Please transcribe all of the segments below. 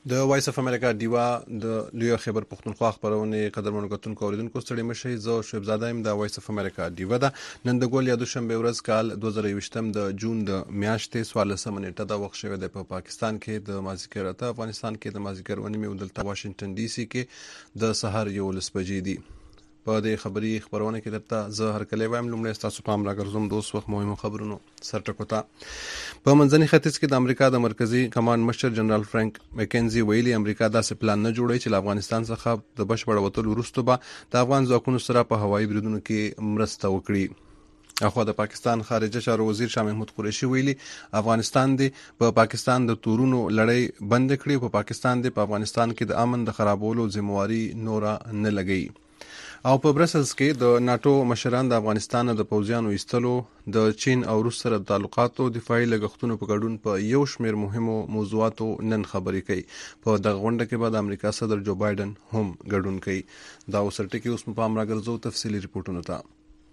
د وایس اف امریکا دیوا د لوی خبر پښتونخوا خبرونه قدرمنو کتونکو اوریدونکو ستړي مشي زو شعیب زاده يم د وایس اف امریکا دیوا د نن د ګول یادو شنبه ورځ کال 2020 د جون د میاشتې 14 نیټه د وخت شوه د پاکستان کې د مازیګر ته افغانستان کې د مازیګر ونی مې ودلته واشنگټن ډي سي کې د سحر یو لسبجې دي په دې خبري خبرونه کې درته زه هر کله وایم لومړی تاسو پام راګرځوم دوه وخت مهمو خبرونو سرټکوتا په منځني ختیځ کې د امریکا د مرکزی کمانډ مشر جنرال فرانک مکنزي ویلي امریکا داسې پلان نه جوړوي چې افغانستان څخه د بشپړ وټول وروسته به د افغان ځواکونو سره په هوایي بریدونو کې مرسته وکړي. اخو د پاکستان خارجه چارو وزیر شاه محمود قریشي ویلي افغانستان دی په پاکستان د تورونو لړۍ بند کړي، په پاکستان دی په افغانستان کې د امن د خرابولو ذمہواری نورا نه لګي. او په برسلز کې د ناتو مشران د افغانستان د پوځیانو ایستلو د چین او روس سره د تعلقاتو دفاعي لګښتونو په ګډون په یو شمېر مهمو موضوعاتو نن خبرې کوي. په دغه غونډه کې به د امریکا صدر جو بایدن هم ګډون کوي. دا وسرټ کې اوس په امر راګرځو تفصیلی ریپورتونه ته.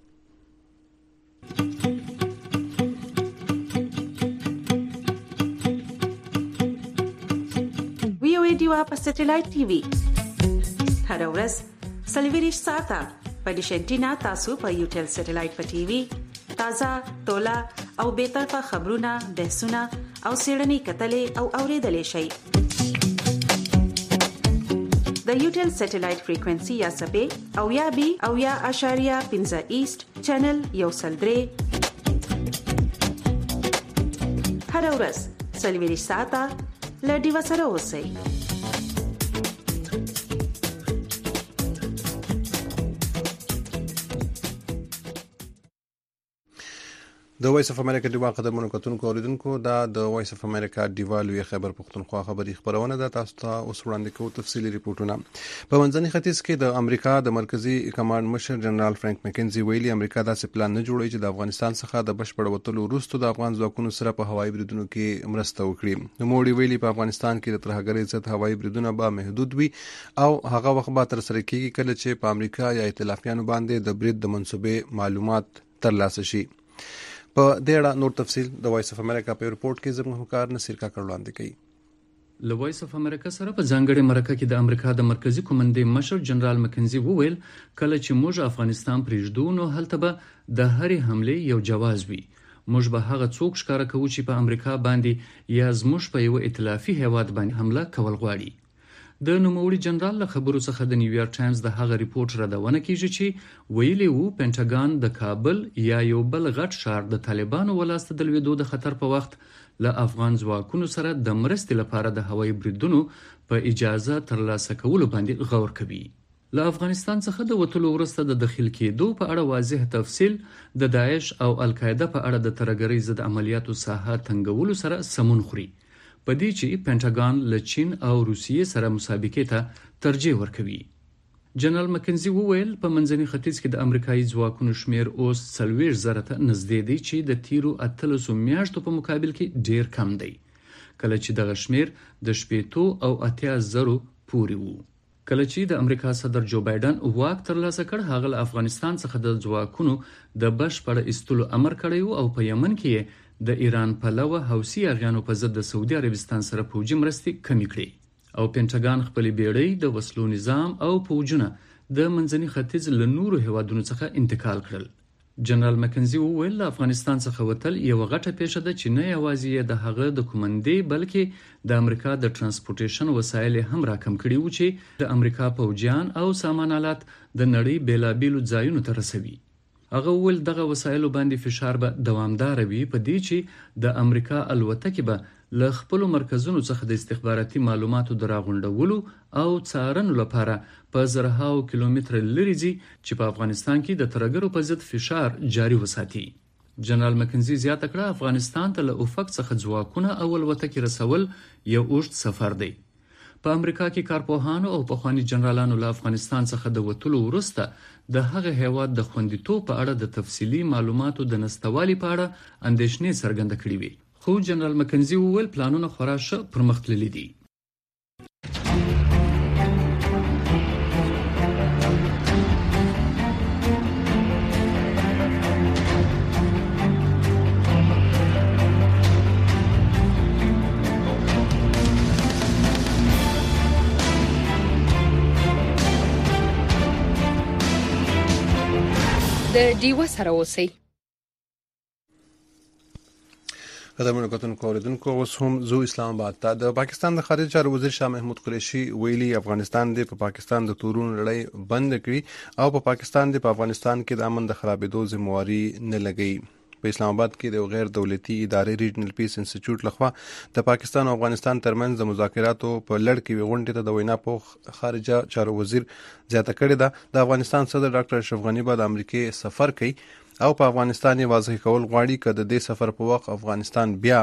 وی او ډیوا په سټلایټ ټي وي هر ورځ سلویریش ساعته په ډیشنټینا تاسو په یوټل سټلایټ په ټي وي تازه تولا او به طرفه خبرونه بحثونه او سیړنی کتلې او اوریدلې شي. د یوټل سټلایټ فریکوئنسي یا سبې او یا بي او یا اشاریه 15 ایست چینل یو سلدري هر ورځ سلویریش ساعته لډي وسره اوسئ. د وایس اف امریکا دیوا قدرمنو کتونکو اوریدونکو دا د وایس اف امریکا دیوا لوی خبر پښتونخوا خبري خبرونه ده. تاسو ته اوس وړاندې کوم تفصیلی ریپورتونه. په منځني ختیځ کې د امریکا د مرکزی کمانډ مشر جنرال فرانک مکنزي ویلي امریکا داسې پلان نه جوړوي چې د افغانستان څخه د بشپړ وټولو وروسته د افغان ځواکونو سره په هوایي بریدونو کې مرسته وکړي. نوموړي ویلي په افغانستان کې د ترهګرۍ ضد هوایي بریدونه به محدود وي او هغه وخت به تر سره کیږي کله چې په امریکا یا ائتلافیانو باندې د برید د منسوبې معلومات ترلاسه شي. په دې اړه نور تفصیل د وایس اف امریکا په ریپورت کې زموږ همکار نصیر کاکړ وړاندې کوي. له وایس اف امریکا سره په ځانګړي مرکه کې د امریکا د مرکزی کمانډې مشر جنرال مکنزي وویل کله چې موږ افغانستان پرېږدو نو هلته به د هرې حمله یو جواز وي. موږ به هغه څوک ښکار کوو چې په امریکا باندې یا زموږ په یو ائتلافي هیواد باندې حمله کول غواړي. د نوموړي جنرال له خبرو څخه د نیویارک ټایمز د هغه ریپورت ردونه کیږي چې ویلي وو پینټاګان د کابل یا یو بل غټ ښار د طالبانو ولاسته د لویدو د خطر په وخت له افغان ځواکونو سره د مرستې لپاره د هوایي بریدونو په اجازه ترلاسه کولو باندې غور کوي. له افغانستان څخه د وټولو وروسته د داخل کېدو په اړه واضح تفصیل د داعش او القاعده په اړه د ترهګرۍ ضد عملیاتو ساحه تنګولو سره سمون خوري. په دې چې پینټاګان له چین او روسیې سره مسابقې ته ترجیح ورکوي. جنرال مکنزي وویل په منځني ختیځ کې د امریکایي ځواکونو شمیر اوس 40,000 ته نږدې دی چې د تیرو 13 میاشتو په مقابل کې ډیر کم دی، کله چې دغه شمیر د 80 او 80,000 پورې وو. کله چې د امریکا صدر جو بایدن واک ترلاسه کړ هغه له افغانستان څخه د ځواکونو د بشپړ ایستلو امر کړی او په یمن کې د ایران پلوه حوثي اغیانو په ضد د سعودي عربستان سره پوځي مرستې کمې کړې او پینټاګان خپل بیړۍ د وسلو نظام او پوځونه د منځني ختیځ له نورو هیوادونو څخه انتقال کړل. جنرال مکنزي وویل له افغانستان څخه وتل یو غټه پیښه ده چې نه یوازې د هغه د کومندې بلکې د امریکا د ترانسپورټیشن وسایل هم راکم کړي وو چې د امریکا پوځیان او سامان آلات د نړۍ بیلابیلو ځایونو ته رسوي. هغه ول دغه وسایلو باندې فشار به دوامدار وي په دې چې د امریکا الوتکې به له خپل مرکزونو څخه د استخباراتي معلوماتو د راغونډولو او څارنو لپاره په زرهاو کیلومتر لري ځي چې په افغانستان کې د ترهګرو په ضد فشار جاري وساتي. جنرال مکنزي زیاته کړه افغانستان ته له افق څخه ځواکونه او الوتکې رسول یو اوږد سفر دی. په امریکا کې کارپوهانو او پخواني جنرالانو له افغانستان څخه د وټولو وروسته د هغه هیواد د خوندیتوب په اړه د تفصیلي معلوماتو د نشتوالي په اړه اندېښنې څرګنده کړې وي. خو جنرال مکنزي وویل پلانونه خورا ښه پرمختللي دي. د ډیوه سره اوسئ. قدرمنو کتونکو اوریدونکو اوس هم زو اسلام آباد ته د پاکستان د خارجه چارو وزیر شاه محمود قریشي ویلي افغانستان د پاکستان د تورونو لړۍ بند کړي او په پاکستان د افغانستان کې د امن د خرابېدو ذمہواری نه لګي. په اسلام آباد کې د غیر دولتي ادارې ریجنل پیس انسټیټیوټ لخوا د پاکستان او افغانستان ترمنځ د مذاکراتو په لړ کې غونډې ته د وینا په خارجه چارو وزیر زیاته کړې ده. د افغانستان صدر ډاکټر اشرف غنی به د امریکای سفر کوي او په افغانستان یې واضح کول غواړي چې د دې سفر په وخت افغانستان بیا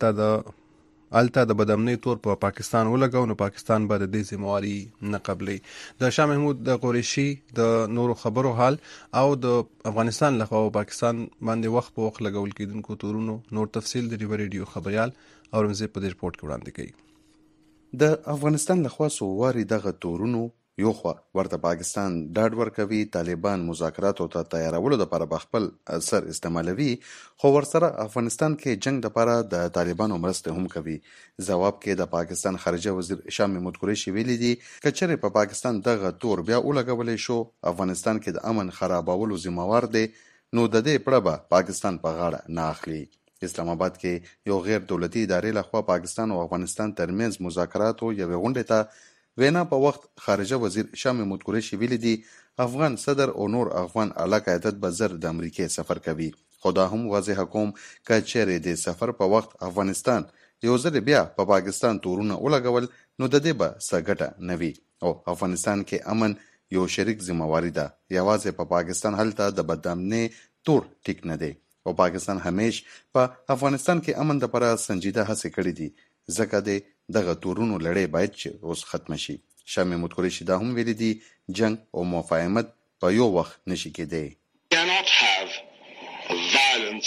هلته د بدامنۍ تور په پاکستان ولګو نو پاکستان به د دې ذمہواری نه قبلي. د شاه محمود د قریشي د نورو خبرو حال او د افغانستان لخوا پاکستان باندې وخت په وخت لګول کېدونکو تورونو نور تفصیل د ریو ریډیو خبريال اورنګزیب په دې رپورت کې وړاندې کړي. د افغانستان لخوا سوواري دغه تورونو یو خوا ورته پاکستان ډاډ ورکوي طالبان مذاکراتو ته تیارولو لپاره به خپل اثر استعمالوي، خو ورسره افغانستان کې جنگ لپاره د طالبانو مرسته هم کوي. جواب کې د پاکستان خارجه وزیر شاه محمود قریشي ویلي دي که چېرې په پاکستان دغه تور بیا ولګولی شو افغانستان کې د امن خرابولو ذمہوار دی نو د دې پړه به پاکستان په غاړه نه اخلي. اسلام آباد کې یو غیر دولتي ادارې لخوا پاکستان او افغانستان ترمنځ مذاکراتو یوې غونډې ته وینا په وخت خارجه وزیر شاه محمود قریشي ویلي دي افغان صدر او نور افغان اعلی قیادت به زر د امریکای سفر کوي، خو دا هم واضح کوم که چېرې د سفر په وخت افغانستان یو ځل بیا په پاکستان تورونه ولګول نو د دې به څه ګټه نه وي او افغانستان کې امن یو شریک ذمہواری ده. یوازې په پاکستان هلته د بدامنۍ تور ټیک نه دی او پاکستان همیش په افغانستان کې امن لپاره سنجیده هڅې کړې دي ځکه د دغه تورونو لړۍ باید چې اوس ختم شي. شاه محمود قریشي دا هم ویلي دي جنگ او مفاهمت په یو وخت نشي کېدی. cannot have violence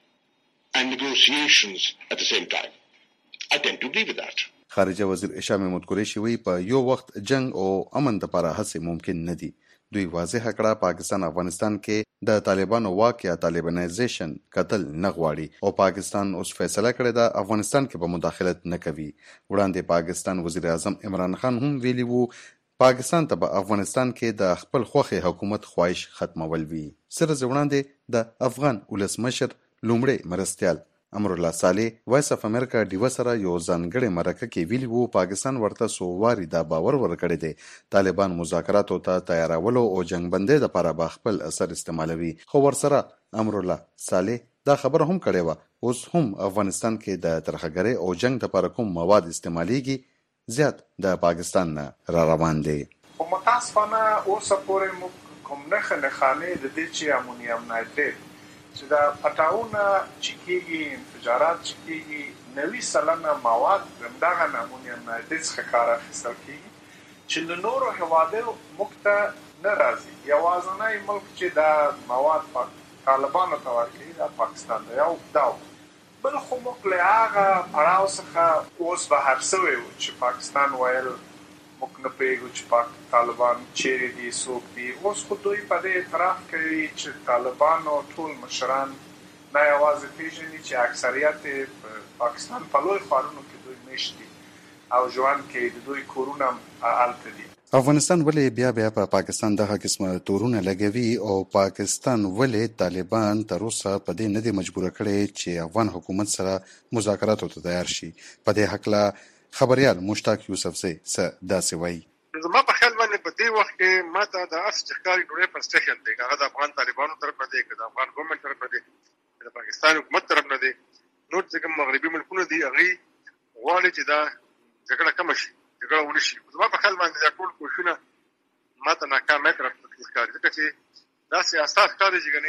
and negotiations at the same time. I tend to agree with that. خارجه وزیر شاه محمود قریشي وی په یو وخت جنگ او امن لپاره هڅې ممکن نه دي. دوی واضح کړه پاکستان افغانستان کې د طالبانو واک یا طالبانایزیشن قتل نه غواړي او پاکستان اوس فیصله کړې ده افغانستان کې به مداخلت نه کوي. وړاندې پاکستان وزیر اعظم عمران خان هم ویلي وو پاکستان ته په افغانستان کې د خپل خوښې حکومت خواهش ختمول وي. سره وړاندې د افغان ولسمشر لومړی مرستیال امرالله صالح وایس اف امریکا ډیوه سره یو ځانګړی مرکه کې ویلي وو پاکستان ورته سوواري دا باور ورکړی دی طالبان مذاکراتو ته تیارولو او جنگ بندۍ لپاره به خپل اثر استعمالوي، خو ورسره امرالله صالح دا خبره هم کړې وه اوس هم افغانستان کې د ترهګرۍ او جنگ لپاره کوم مواد استعمالیږي زیات د پاکستان نه را روان دی. خو متاسفانه اوسه پورې موږ کوم نښانې د دې چې امونیم نایتریت چې دا پټاونه چې کېږي انفجارات چې کېږي 90% مواد همدغه امونیم نایتریت څخه کار اخیستل کېږي چې د نورو هېوادونو موږ ته نه راځي. یوازینی ملک چې دا مواد طالبانو ته ورکوي دا پاکستان دی. یو دا بل خو موږ له هغه پړاو څخه اوس بهر سوی وو چې پاکستان ویل موږ نه پوهېږو چې طالبان چیرې دي څوک دي. اوس خو دوی په دې اعتراف کوي چې طالبانو ټول مشران نه یوازې پېژني چې اکثریت پاکستان په لوی ښارونو کې دوی میشت دي او ژوند کوي، د دوی کورونه هم هلته دي. افغانستان ولې بیا په پاکستان دغه قسمه تورونه لګوي او پاکستان ولې طالبان تر اوسه په دې نه دي مجبوره کړي چې افغان حکومت سره مذاکراتو ته تیار شي؟ په دې هکله خبريال مشتاق یوسفزی څه داسې وایي. زما په خیال باندې په دې وخت کې ماته د اس چخکاري ډوړې فرستریشن دی هغه د افغان طالبانو طرف نه دی که د افغان ګورنمنت طرف نه دی د پاکستان حکومت طرف نه دی. نور چې کوم مغربي ملکونه دي هغه غواړي چې دا جګړه کم شي، جګړه ونه شي. زما په خیال باندې دا ټول کوښښونه ماته ناکامه طرف ته ښکاري ځکه چې دا سیاست ښکاري چې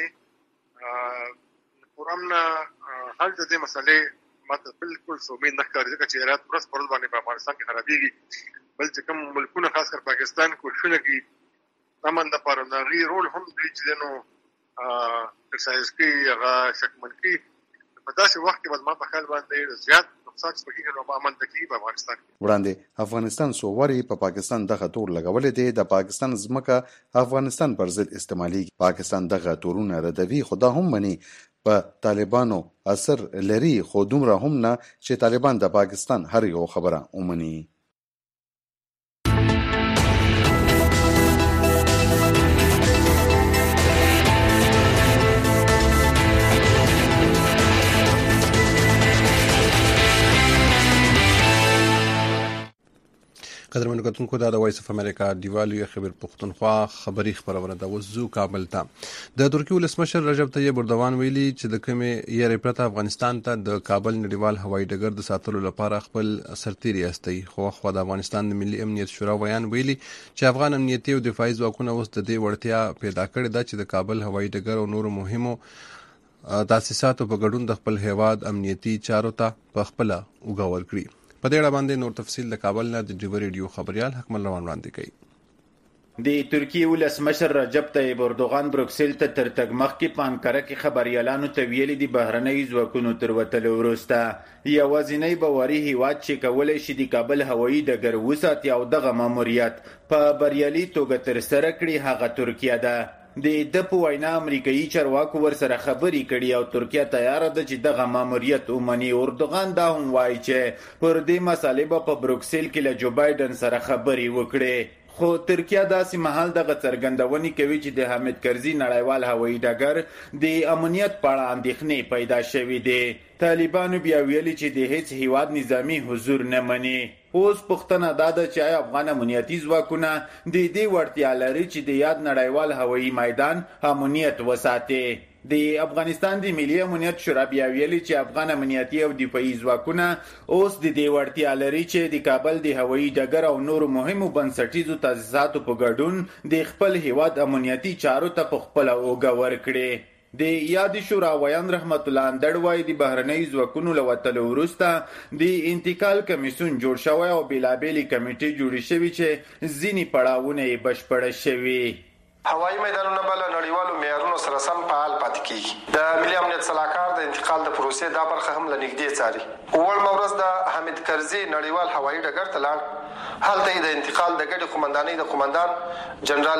ګنې پرامن حل د دې مسلې ماته بالکل سومین نه ښکاري ځکه چې هرات ورځ په ورځ باندې په افغانستان کې خرابېږي. بل چې کوم ملکونه خاص کر پاکستان کوښښونه کوي امن دپاره د هغې رول هم دوی چې دی نو اکسرسایز کوي هغه شکمن کوي. په داسې وخت کې به زما په خیال باندې زیات نقصان چې پکېږي نو به امن ته کېږي په افغانستان کې. وړاندې افغانستان سوواري په پاکستان دغه تور لګولی دی د پاکستان ځمکه افغانستان پر ضد استعمالیږي. پاکستان دغه تورونه ردوي خو دا هم مني په طالبانو اثر لري خو دومره هم نه چې طالبان د پاکستان هر یو خبره ومني. قدرمنو کتونکو دا د وایس اف امریکا دیوالو خبر پښتونخوا خبری خبرونه د وزو کابل ته د ترکیه ولسمشر رجب طیب اردوغان ویلي چې د کمې یې پرته افغانستان ته د کابل نړیوال هوایي ډګر د ساتلو لپاره خپل سرتیري استي خو د افغانستان د ملي امنیت شورا ویان ویلي چې افغان امنیتي او دفاعي ځواکونه اوس د دې وړتیا پیدا کړې ده چې د کابل هوایي ډګر او نور مهمو تاسیساتو په ګډون د خپل هیواد امنیتي چارو ته په خپل وګور کړي. په دې اړه باندې نور تفصیل د کابل نه د ډیو ریډیو خبريال حکمل روان وړاندې کوي. د ترکیه ولسمشر رجب طیب اردوغان بروکسل ته تر تګ مخکې په انکاره کې خبريالانو ته ویلي دي بهرنۍ ځواکونو تر وتلو وروسته یوازینی باوري هیواد چې کولای شي د کابل هوایي ډګر وساتي او دغه ماموریت په بریالي توګه ترسره کړي هغه ترکیه ده. د په وینا امریکایي چارواکو ورسره خبري کړي او ترکیه تیار ده چې دغه ماموریت ومني. اردوغان دا هم وایي چې پر دې مسالې به په بروکسل کې له جو بایدن سره خبري وکړي. خو ترکیه داسې مهال دغه څرګندونې کوي چې د حامد کرزي نړیوال هوایي ډګر د امنیت په اړه اندېښنې پیدا شوې دي. طالبانو بیا ویلي چې د هیڅ هیواد نظامی حضور نه مني. اوس پوښتنه دا ده چې افغان امنیتي ځواکونه د دې وړتیا لري چې د یاد نړیوال هوایي میدان امنیت وساتي. د افغانستان د ملي امنیت شورا بیا ویلي چې افغان امنیتي او دفاعي ځواکونه اوس د دې وړتیا لري چې د کابل د هوایي ډګر او نور مهمو بنسټیزو تاسیساتو په ګډون د خپل هیواد امنیتي چارو ته په خپل اوګه ورکړي. د یاد شورا ویان رحمت الله اندړ وایي د بهرنۍ ځواکونو له وتلو وروسته د انتقال کمیسیون جوړ شوی او بېلابېلې کمیټې جوړې شوي چې ځینې پړاوونه یې بشپړه شوي. هوایي میدانونه بل نړیوالو معیارونو سره سم فعال پاتې کیږي. د ملي امنیت صلاحکار د انتقال د پروسې دا برخه هم له نږدې څاري. وړ ورځ د حامد کرزي نړیوال هوایي ډګر ته لاړ. هلته د انتقال د ګډې قومندانۍ د قومندان جنرال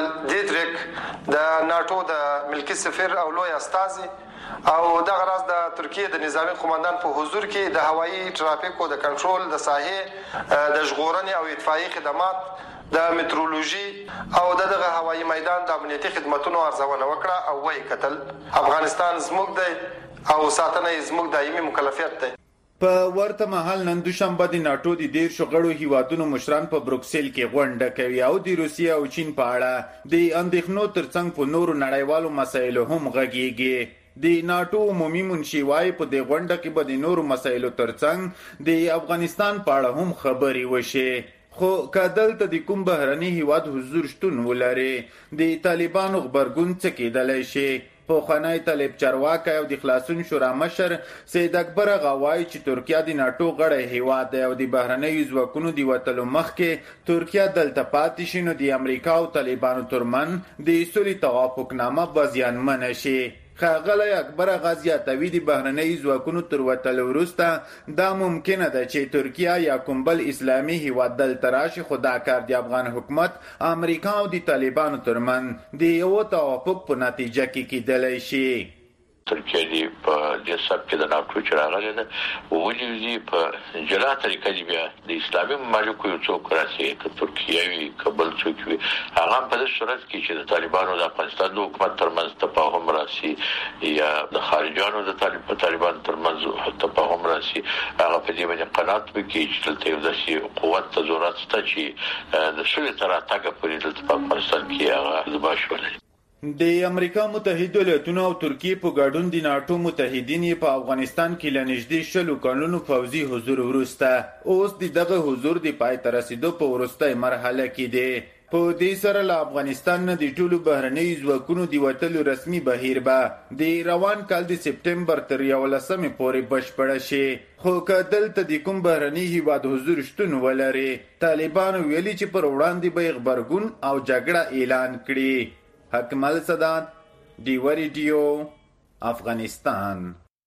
دیتریک د ناتو د ملکی سفیر او لوی استازي او دغه راز د ترکیه د نظامی قومندان په حضور کې د هوایي ترافیکو د کنټرول د ساحې د ژغورنې او اطفائي خدمات د میټرولوژي او دغه هوایي میدان د امنیتي خدماتونو ارزونه وکړه او وایي کتل افغانستان زموږ دی او ساتنه زموږ دایمي مکلفیت دی. په ورته مهال نن دوشنبه د ناتو د 13 غړو هیوادونو مشران په بروکسل کې غونډه کوي او د روسیې او چین په اړه د اندېښنو ترڅنګ په نورو نړیوالو مسایلو هم غږیږي. د ناتو عمومي منشي وايي په دې غونډه کې به د نورو مسایلو ترڅنګ د افغانستان په اړه هم خبري وشي. خو کدلته د کوم بهرني هیواد حضور شتون ولري د طالبانو خبرګون څه کېدلی شي. پوخنای طالب چارواکي او د خلاصون شورا مشر سید اکبر غوای چې ترکیه د ناتو غړی هیواد دی او د بهرنیو ځواکونو د وتلو مخکې ترکیه دلته پاتې شي نو د امریکا او طالبانو ترمنځ د سولې توافقنامه به زیانمنه شي. ښاغلی اکبر غازیاتوي د بهرنیو ځواکونو تر وتلو وروسته دا ممکنه ده چې ترکیه یا کوم بل اسلامي هیواد دلته راشي خو دا کار د افغان حکومت امریکا او د طالبانو ترمنځ د یوه توافق په نتیجه کې کیدلی شي. ترکیه دی په دې سب کې د ناتو چې راغلی ده ولې په جلا طریقه دی بیا د اسلامي ممالکو یو څوک راسي که ترکیه وي که بل څوک وي هغه په دې صورت کې چې د طالبانو د افغانستان د حکومت ترمنځ تفاهم راسي یا د خارجانو د طالبانو ترمنځ تفاهم راسي هغه په دې باندې قناعت وکړي چې دلته یو داسې قوت ته ضرورت شته چې د سولې تر راتګه پورې دلته په افغانستان کې هغه ثبات ولري. د امریکا متحده ایالاتونو او ترکیه په ګډون د ناتو متحدین په افغانستان کې لنږدې 100 کلونو پوځي حضور وروسته اوس دغه حضور د پای ته رسیدو په وروستۍ مرحله کې دی. په دې سره له افغانستان نه د ټولو بهرنیو ځواکونو د وتلو رسمي بهیر به د روان کال د سپټمبر تر 11 پورې بشپړه شي. خو که دلته د کوم بهرني هیواد حضور شتون ولري طالبانو ویلي چې پر وړاندې به غبرګون او جګړه اعلان کړي. حکمل صدات ډیو ریډیو افغانستان.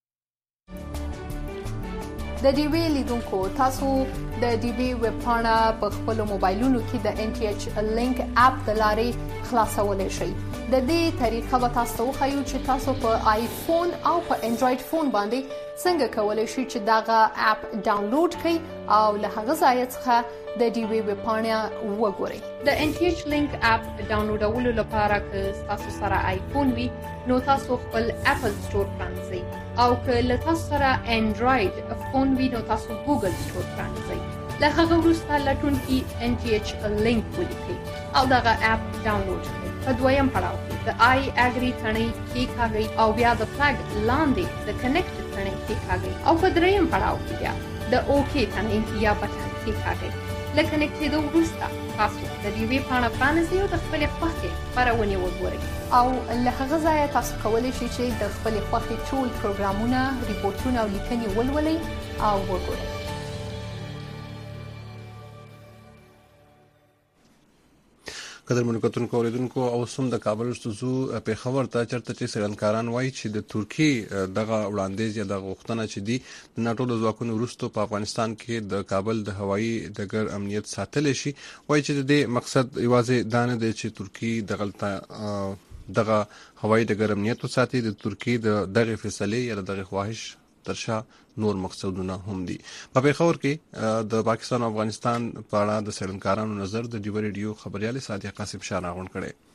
د ډیوی لیدونکو تاسو د ډیوی ویب پاڼه په خپل موبایلونو کې د ان ټي ایچ لینک اپ د لارې خلاصولای شئ. د دې طریقه به تاسو وښیو چې تاسو په آیفون او په انډراید فون باندې څنګه کولای شئ چې دغه اپ ډاونلوډ کړئ او له هغه ځای څخه د ډیوی ویب پاڼه وګورئ. د ان ټي ایچ لینک اپ ډاونلوډولو لپاره که تاسو سره آیفون وي نو تاسو خپل اپل سٹور پرانځئ او که له تاسو سره انډراید فون وي نو تاسو ګوګل سٹور پرانځئ. له هغه وروسته لټونکي NTH لینک ولیکئ او دغه اپ ډاونلوډ کړئ. په دویم پړاو کې د آی اګری تڼۍ کېکاږئ او بیا د فلګ لاندې د کنیکټ تڼۍ کېکاږئ او په دریم پړاو کې بیا د اوکی تڼۍ یا بټن کېکاږئ. له کنیکټېدو وروسته تاسو د ډیوې پاڼه پرانیزئ او د خپلې خوښې خپرونې وګورئ او له هغه ځایه تاسو کولی شئ چې د خپلې خوښې ټول پروګرامونه، ریپورټونه او لیکنې ولولئ او وګورئ. قدرمنو کتونکو اوریدونکو او سم د کابل استوزو پیښور ته چرته چې سرنکاران وایي چې د ترکی دغه وړاندیز یا د غوښتنه چې دی د ناتو د ځواکونو وروسته په افغانستان کې د کابل د هوایي ډګر امنیت ساتل شي، وایي چې د دې مقصد یوازې دا نه دی چې ترکی دغه هوایي ډګر امنیت وساتي، د ترکی د دغه فیصلې یا دغه خواهش ترشا نور مقصدونه هم دي. په پیښور کې د پاکستان او افغانستان په اړه د سرنکارانو نظر د ډیو ریډیو خبريال صادق قاسم شاه راغون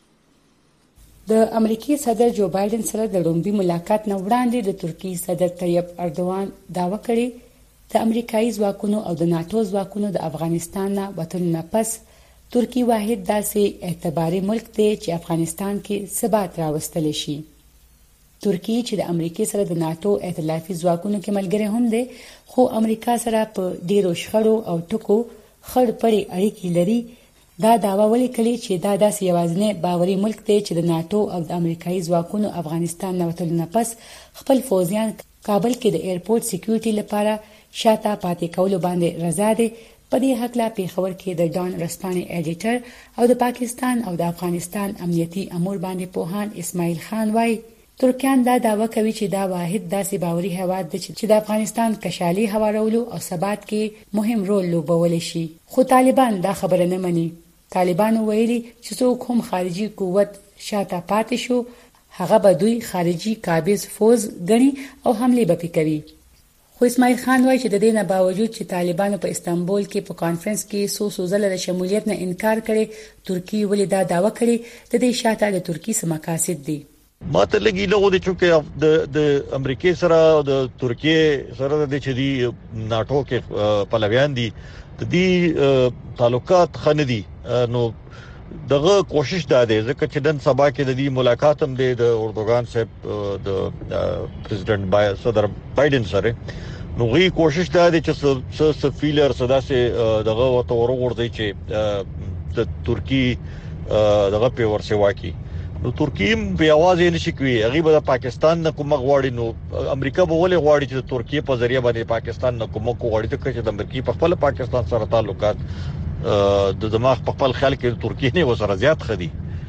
کړي. د امریکای صدر جو بایدن سره د لومړي ملاقات نه وړاندې د ترکی صدر طیب اردوان دعوه کړې د امریکایي ځواکونو او د ناتو ځواکونو د افغانستان نه وتلو نه پس ترکی واحد داسې اعتباري ملک دی چې افغانستان کې ثبات راوستل شي. ترکی چې د امریکای سره د ناتو ائتلافي ځواکونو کې ملګری هم دی، خو امریکا سره په ډیرو شخړو او ټکو خړ پړې اړیکې لري. دا داوا ولیکلي چې دا داسې یوازینی باوري ملک دی چې د ناتو او د امریکایي ځواکونو افغانستان نه وتلو نه پس خپل فوجیان کابل کې د ایرپورټ سکیورټي لپاره شاته پاتې کولو باندې رضا دي. په دې حق لا پیښور کې د ډان رسپانې ایډیټر او د پاکستان او د افغانستان امنیتي امور باندې پوهان اسماعیل خان وایي ترکیان دا دعوه کوي چې دا واحد داسې باوري هیواد دی چې د افغانستان کشالي هوارولو او ثبات کې مهم رول لوبولی شي، خو طالبان دا خبره نه مني. طالبان ویلي چې څوک هم خارجي قوت شاته پاتې شو هغه به دوی خارجي قابض فوج ګڼي او حمله به کوي. خو اسماعیل خان وایي چې د دې نه باوجود چې طالبانو په استانبول کې په کانفرنس کې څو ځله د شمولیت نه انکار کړي، ترکی ولې دا دعوه کړي د دې شاته د ترکی څه مقاصد دي. ما ته لګي نو د چې د امریکای سره او د ترکیه سره د چې دی ناتو کې پلویان دي د دې تعلقات خندي نو دغه کوشش دا دی ځکه چې دن سبا کې د دې ملاقات هم د اردوغان صاحب د پریزیدنت صدر بایدن سره نو غي کوشش دا دی چې سفیلر صدا سه دغه وتور ورځي چې د ترکی دغه په ورسه واکي نو ترکیم په आवाज نشي کوي هغه به د پاکستان نه کوم غواړي نو امریکا به ولې غواړي چې د ترکیه په ذریعہ باندې پاکستان نه کوم غواړي ته چې د امریکا په خپل پاکستان سره تعلقات د دماغ په خپل خلک د ترکیه نه وسره زیات خدي.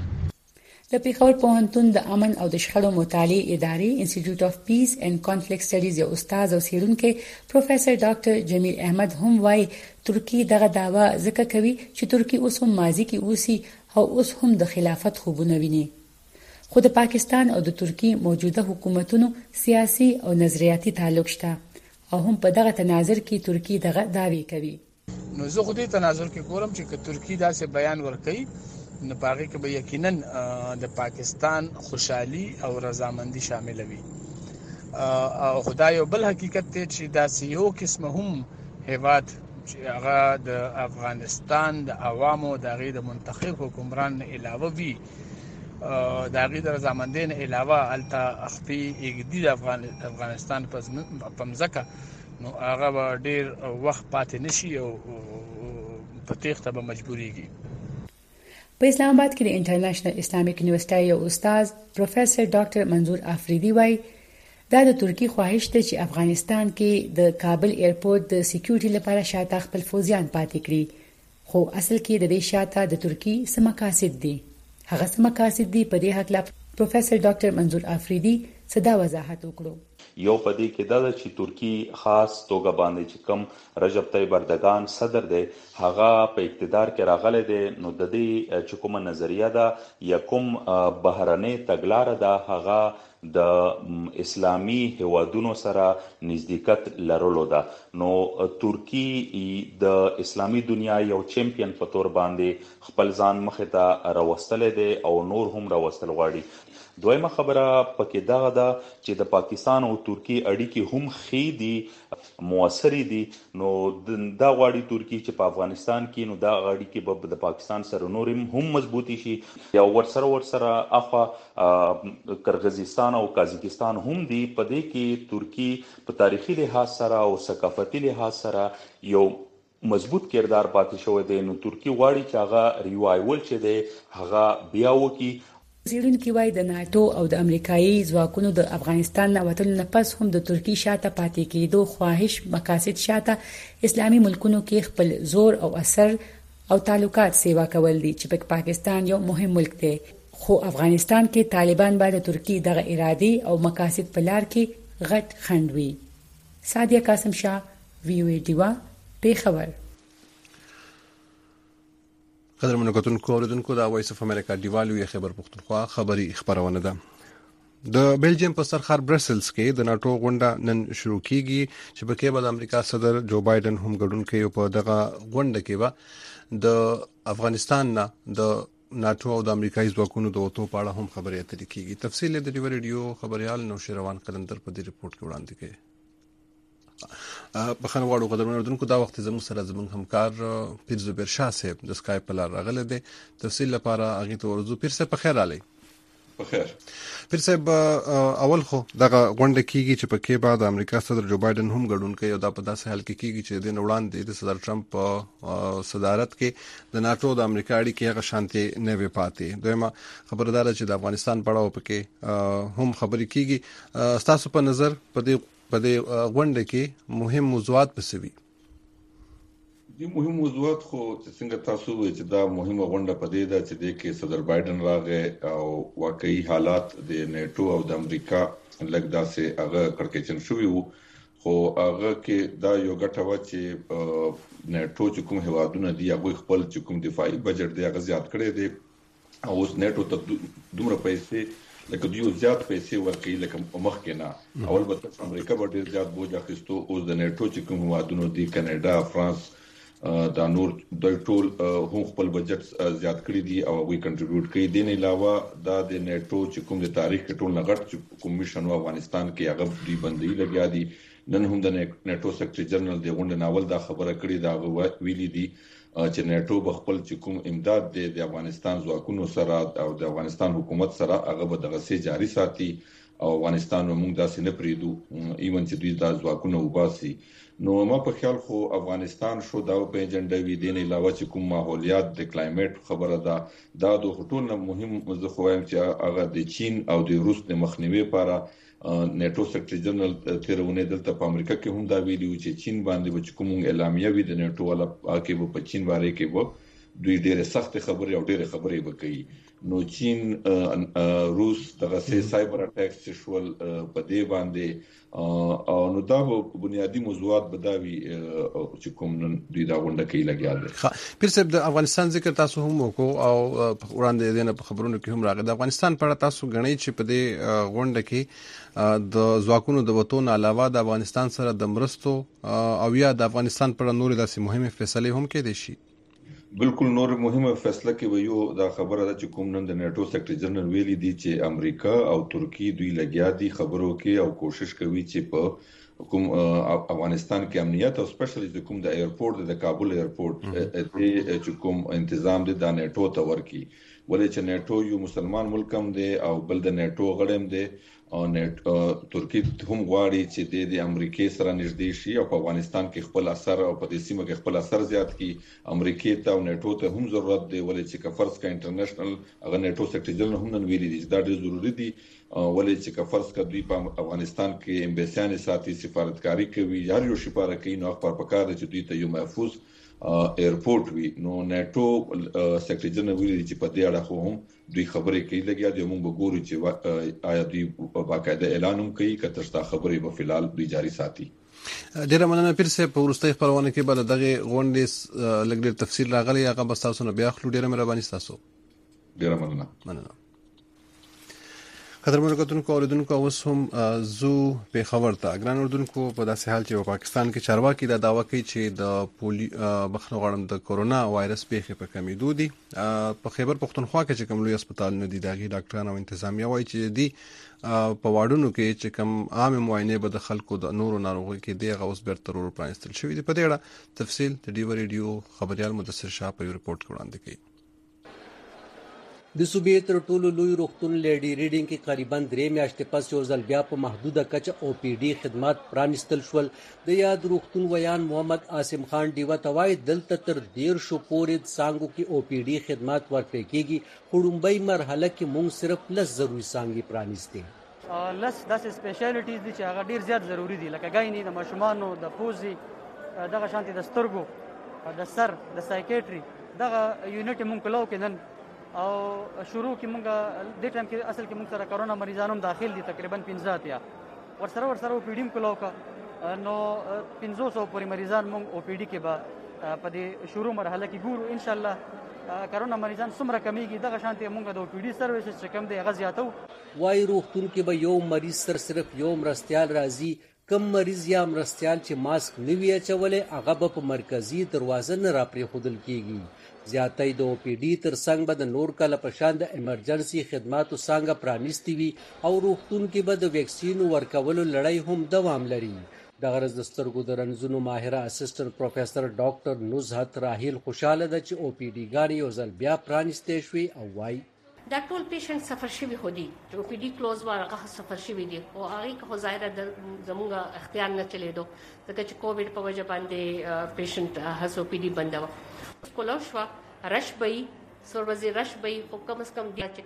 د پیښور پوهنتون د امن او د شخړو مطالعې ادارې انسټیټیوټ اف پیس اینڈ کانفلیکټ سټډیز یو استاد او څېړونکی پروفیسور ډاکټر جمیل احمد هم وايي ترکی دغه داوا ځکه کوي چې ترکی اوس هم ماضي کې اوسي او اوس هم د خلافت خوبونه ویني. خو د پاکستان او د ترکی موجوده حکومتونو سیاسي او نظریاتي تعلق شته او هم په دغه تناظر کې ترکی دغه داوی کوي. نو زه خو دې تناظر کې ګورم چې ترکی داسې بیان ورکړي نو پاره کې به یقینا د پاکستان خوشحالي او رضامندي شامل وي او خدای یو بل حقیقت ته چې داسې یو قسم هم هیواد چې هغه د افغانستان د عوامو د غیر منتخب حکمران علاوه وی د غیر رضامندۍ نه علاوه الته خپل اګدي د افغانستان په مزکه نو هغه ډیر وخت پاتې نشي او په تېښته به مجبوريږي. په اسلام آباد کې د انټرنیشنل اسلامیک یونیورسيټي یو استاد پروفیسور ډاکټر منظور افریدي وایي دا د ترکی خواهش ده چې افغانستان کې د کابل ایرپورټ د سکیورټي لپاره شاته خپل فوجیان پاتې کړي، خو اصل کې د دې شاته د ترکی څه مقاصد دي. هغه څه مقاصد دي په دې حق لا پروفیسور ډاکټر منظور افریدي صدا وضاحت وکړو. یو پدې کې دا چې ترکی خاص توګه باندې چې کوم رجب طیب اردوغان صدر دی هغه په اقتدار کې راغلی دی نو د دې چې کومه نظریه ده یا کوم بهرنۍ تګلاره ده هغه د اسلامي هیوادونو سره نزدېکت لرلو ده. نو ترکی د اسلامي دنیا یو چمپیون په تور باندې خپل ځان مخې ته راوستلی دی او نور هم راوستل غواړي. دویمه خبره پکې دا ده چې د پاکستان او او ترکی اړیکې هم خې دي موثر دي نو دا غواړي ترکی چې په افغانستان کې نو دا اړیکې به د پاکستان سره نورم هم مضبوطی شي یا ورسره اخوا قرغیزستان او قازقستان هم دي په دې کې ترکی په تاریخي لحاظ سره او ثقافتي لحاظ سره یو مضبوط کردار پاتې شوی دی نو ترکی غواړي چې هغه ریوایول چې دی هغه بیا وکړي. څېړونکي وایي د ناتو او د امریکایي ځواکونو د افغانستان نه وتلو نه پس هم د ترکی شاته پاتې کېدو خواهش مقاصد شاته اسلامي ملکونو کې خپل زور او اثر او تعلقات سیوا کول دي چې پاکستان یو مهم ملک دی خو افغانستان کې طالبان باید د ترکی دغه ارادي او مقاصد په لار کې غټ خنډ وي. سادیه قاسم شاه ویو ډیوا پیښور. قدر منکتونکو اوریدونکو دا وایس اف امریکا دیوالو یې خبر پښتونخوا خبری خبرونه ده. د بیلجیم په سرخار برسلز کې د ناتو غونډه نن شروع کیږي چې په کې به د امریکا صدر جو بایدن هم ګډون کوي په دغه غونډه کې به د افغانستان نه د ناتو او د امریکایي ځواکونو د وټو په اړه هم خبرې اترې کیږي. تفصیل د ریو ریډیو خبريال نوشیروان قلندر په دې ریپورت کې وړاندې کوي. په خنواړو قدرمنو اردوونکو دا وخت زموږ سره زموږ همکار پیر زبیر شاه صاحب د اسکایپ په لار راغلی دی. تفصیل لپاره هغې ته ورځو. پیر صاحب په خیر راغلی. په خیر. پیر صاحب اول خو دغه غونډه کیږي چې په کې بعد امریکا صدر جو بایدن هم ګډون کوي او دا په داسې حال کې کیږي چې د وړاندې د صدر ټرمپ په صدارت کې د ناتو د امریکا اړیکې هغه شانتي نه وي پاتې. دویمه خبردار چې د افغانستان په اړه پکې هم خبرې کیږي. تاسو په نظر په دې غونډه کې مهم موضوعات پسوي؟ دي مهم موضوعات خو څنګه تاسو وایي چې دا مهمه غونډه په دې ده چې د کې صدر بایدن راغی او واقعي حالات د نیټو او د امریکا لږ داسې هغه کړکېچن شوی وو خو هغه کې دا یو ګټه و چې نیټو چې کوم هوادونه دي هغه خپل چې کوم دفاعي بجټ دی هغه زیات کړی دی او اوس نیټو ته دومره پیسې لکه دوی زیات پیسې ورکړي لکه مخکې نه. اول به امریکا به ډیر زیات بوج اخیستو اوس د نیټو چې کوم هوادونو دي کاناډا فرانس دا نور د ټول هم خپل بجټ زیات کړی دي او وی کنټریبیوټ کوي. دین علاوه دا د نیټو چې کوم د تاریخ کې ټول نغټ کوم میشن و افغانستان کې هغه دی بندي لګیا دي. نن هم د نیټو سیکرټری جنرال د غونډې ناول دا خبره کړې دا ویلي دي چې نیټو به خپل چې کوم امداد د افغانستان ځواکونو سره او د افغانستان حکومت سره هغه به دغه سي جاري ساتي او افغانستان موږ داسې نه پریدو ایون چې دوی دا ځواکونه وباسي. نو ما په خیال خو افغانستان شو دا په ایجنډا وی دین علاوه چې کوم ماحولیات د کلایمټ خبره ده دا د ټول مهم زه خو وایم چې هغه د چین او د روس د مخنیوي لپاره نیټو سیکرټری جنرال تیرونه دلته په امریکا کې هم دا ویلي و چې چین باندې به کوم اعلامیه وي د نیټو ولا کې په چین باره کې و دوی ډېر سخت خبرې او ډېر خبرې وکړي. نو چین روس دغه سایبر اٹیکس چې شول په دې باندې او نو دا بنیادی موضوعات بداوي چې کوم دوی دا غونډه کې لګیا دي. پیر صاحب د افغانستان ذکر تاسو هم وکړو او وړاندې دینه په خبرونو کې هم راغی. د افغانستان په اړه تاسو غنئ چې په دې غونډه کې د ځواکونو د وټو نه علاوه د افغانستان سره د مرستو او یا د افغانستان په اړه نور داسې مهمه فیصله هم کېدې شي؟ بالکل نور مهمه فیصله کې ویو دا خبره ده چې کوم نن د نیټو سیکرټری جنرال ویلي دي چې امریکا او ترکی دوی لګیا دي خبرو کې او کوشش کوي چې په کوم افغانستان کې امنیت او سپیشلی کوم د ایرپورټ د کابل ایرپورټ چې کوم تنظیم دي د نیټو ته ورکی ولې چې نیټو یو مسلمان ملک هم دی او بل د نیټو غړی هم دی او ترکی هم غواړي چې د امریکای سره نږدې شي او په افغانستان کې خپل اثر او په دې سیمه کې خپل اثر زیات کړي. امریکای ته او نیټو ته هم ضرورت دی ولې چې کفرس کا انټرنیشنل هغه نیټو سیکرټری جنرال هم نن ویلي دي چې دا ډېر ضروری دي ولې چې کفرس کا دوی په افغانستان کې امبیسیان ساتي سفارتکاری کوي هر یو شپاره کوي نو خبر پکار دي چې دوی ته یو محفوظ ایرپورټ وي. نو نیټو سیکرټری جنرال ویلي چې په دې اړه خو هم دوی خبرې کوي لګیا دي موږ به ګورو چې آیا دوی باقاعده اعلان هم کوي که تاسو خبرې په فلال دوی جاری ساتي. ډیره مننه پیر صاحب. په ورستۍ خبرونه کې به دغه غونډې لږ ډېر تفصیل راغلی هغه به تاسو نه بیا خلو. ډیره مهرباني تاسو. ډیره مننه. قدرمنو کتونکو اوریدونکو اوس هم زو په خبر ته ګران اوریدونکو په داسې حال چې په پاکستان کې چارواکي دا داوا کوي چې د بخنو غړم د کورونا وایرس پیښې په کمیدو دي په خیبر پختونخوا کې چې کوم لوی هسپتال نه دي داغي ډاکټرانو او انتظامیه وایي چې دي په واډونو کې چې کوم عام معاینه به د خلکو د نورو ناروغي کې دی غوس بیرته ورو پرانستل شوی دی. په دې اړه تفصیل د ډیو ریډیو خبريال مدثر شاه په ریپورت کې وړاندې کړي. د صوبې تر ټولو لوی روغتون لیډي ریډینګ کې قریبا 3 میاشتې پس یو ځل بیا په محدوده کچه او پی ډي خدمات پرانستل شول. د یاد روغتون ویان محمد عاصم خان ډیوه توای دلته تر 1.5 پورې څانګو کې او پی ډي خدمات ورکړي کېږي. خړومبۍ مرحله کې موږ صرف لس ضروري څانګې پرانستې. لس داسې سپیشلیټیز دي چې هغه ډیر زیات ضروری دي لکه ګایني د ماشومانو د پوزي دغه شانتي د سترګو د سر د سایکیټري دغه یونټ موږ کولو کې نن او شروع کې مونږه د ټایم کې اصل کې مونږ سره کرونا مریضانو داخل دي تقریبا 15 یا ورسره پیډیم کولو نو 500 پورې مریضان مونږ او پی ډي کې به په دې شروع مرحله کې ګورو ان شاء الله کرونا مریضان څومره کمیږي دغه شانتي مونږ د او پی ډي سرویسز چې کم دی هغه زیاتو. وای روغتون کې به یو مریض سر صرف یو مرستيال راځي. کم مریض یا مرستيال چې ماسک نه وی اچولې هغه به په مرکزی دروازه نه را پرې خودل کیږي. زیاتې د او پی ډي تر څنګ به د نور کله په شان د ایمرجنسي خدماتو څنګه پرانیستي وي او روغتون کې به د ویکسین ورکولو لړۍ هم دوام لري. د غرض د سترګو د رنځونو ماهره اسسټنټ پروفیسور ډاکټر نزهت راهیل خوشاله ده چې او پی ډي ګانې یو ځل بیا پرانیستې شوي او وای دا ټول پیشنټ سفر شوي خو دي چې او پی ډي کلوز ورغه سفر شوي دي او هغه خو ظاهره زموږ اختیار نه چلیدو ځکه چې کووډ په وجه باندې پیشنټ هڅ او پی ډي بندو کولو شو رش بئی سروزي رش بئی خو کم از کم د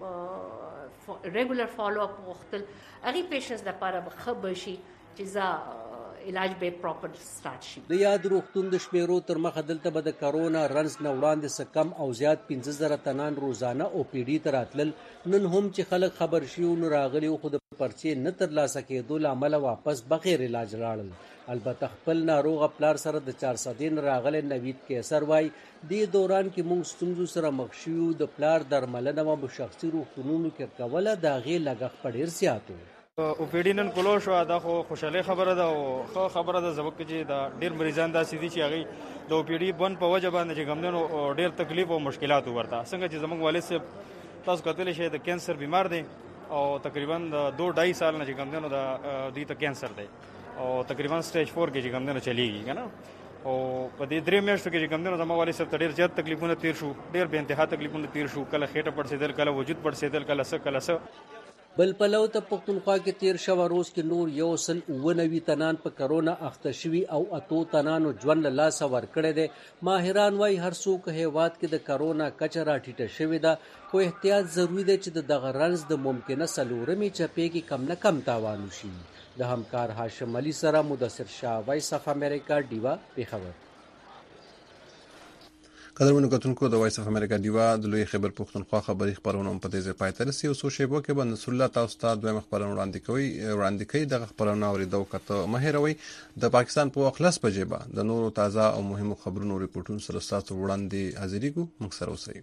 چکم ریګولر فالو اپ وختل اغي پیشنټس د لپاره خبر شي چې ځا علاج به پراپر سٹارټ شي. د یاد روغتون د شمیرو تر مخه دلته به د کرونا رنز نه وړاندې سکم او زیات 15000 تنان روزانه او پی ډي تراتل. نن هم چې خلک خبر شي نو راغلي خو د پرچې نه تر لاسه کېدو لامل واپس بغیر علاج لاړل. البته خپل ناروغ پلار سره د 400 راغله نوید کیسر وای د دوران کې موږ ستونزو سره مخ شو د پلار درملنه او شخصي روغتونونو کې کوله دا غي لګښ پډیر زیاتو. او پی ډي نن کولو شو دا خو خوشاله خبره ده او خبره ده زبک چې دا ډیر مریضان دا سيدي چې هغه د او پی ډي بن په وجه باندې چې ګمندنو ډیر تکلیف او مشکلات ورته څنګه چې زموږ والد صاحب تاسو کتل شي د کینسر بیمار دي او تقریبا 2.5 سال نه چې ګمندنو دا دوی ته کینسر دی او تقریبا سټیج 4 کې چې ګمندنو چلیږي کنه او په دې 3 میاشتو کې چې ګمندنو زموږ والد صاحب ډیر زیات تکلیفونه تیر شو ډیر به انتها تکلیفونه تیر شو کله خېټه پړسېدل کله وجود پړسېدل کله څه بل پلو ته پختونخوا کې تیر شو روز کې نور یو سل 99 تنان په کرونا اخته شوي او اتو تنانو ژوند له لاس ورکړی دی. ماهران وايي هر څوک هیواد کې د کرونا کچه راټیټه شوې ده خو احتیاط ضروری دی چې د دغه رنځ د ممکنه سلورمي چپې کې کم نه کم تاوان وشي. د همکار هاشم علي سره مدثر شاه وایس اف امریکا ډیوا پیښور. قدرمنو کتونکو د وایس اف امریکا ډیوا د لوی خیبر پختونخوا خبري خبرونه په دې ځای پای ته رسي او سو شیبو کې باندې نصر الله تاسو ته دوه خبرونه وړاندې کوي د خبرونه اوریدو کته مهیروي د پاکستان په اخلاص په جيبه د نورو تازه او مهمو خبرونو ریپورتونو سره تاسو وړاندې حاضرې کو موږ سره اوسئ.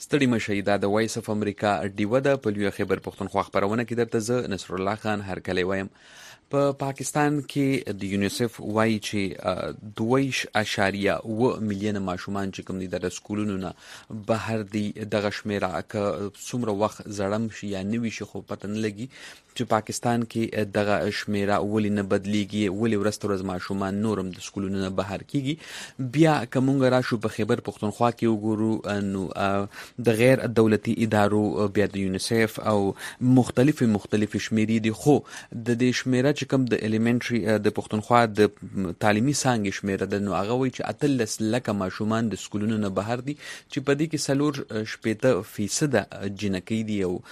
ستړي مشي دا د وایس اف امریکا ډیوه ده په لوی خیبر پښتونخوا خبرونه کې درته زه نصر الله خان هرکلی وایم. په پاکستان کې د یونیسف وایي چې 2.9 میلیونه ماشومان چې کوم دي د سکولونو نه بهر دي. دغه شمیره که څومره وخت زړم شي یا نوي شي خو پته نه لګي چې پاکستان کې دغه شمیره ولې نه بدلیږي، ولې ورځ تر ورځ ماشومان نورم د سکولونو نه بهر کیږي. بیا که مونږ راشو په خیبر پښتونخوا کې وګورو نو د غیر دولتي ادارو بیا د یونیسف او مختلف شمیرې دي، خو د دې شمیره چې کوم د الیمنټری د پښتونخوا د تعلیمي څانګې شمیره ده نو هغه وایي چې 18 لکه ماشومان د سکولونو نه بهر دي چې په دې کې 40% جنکۍ دي او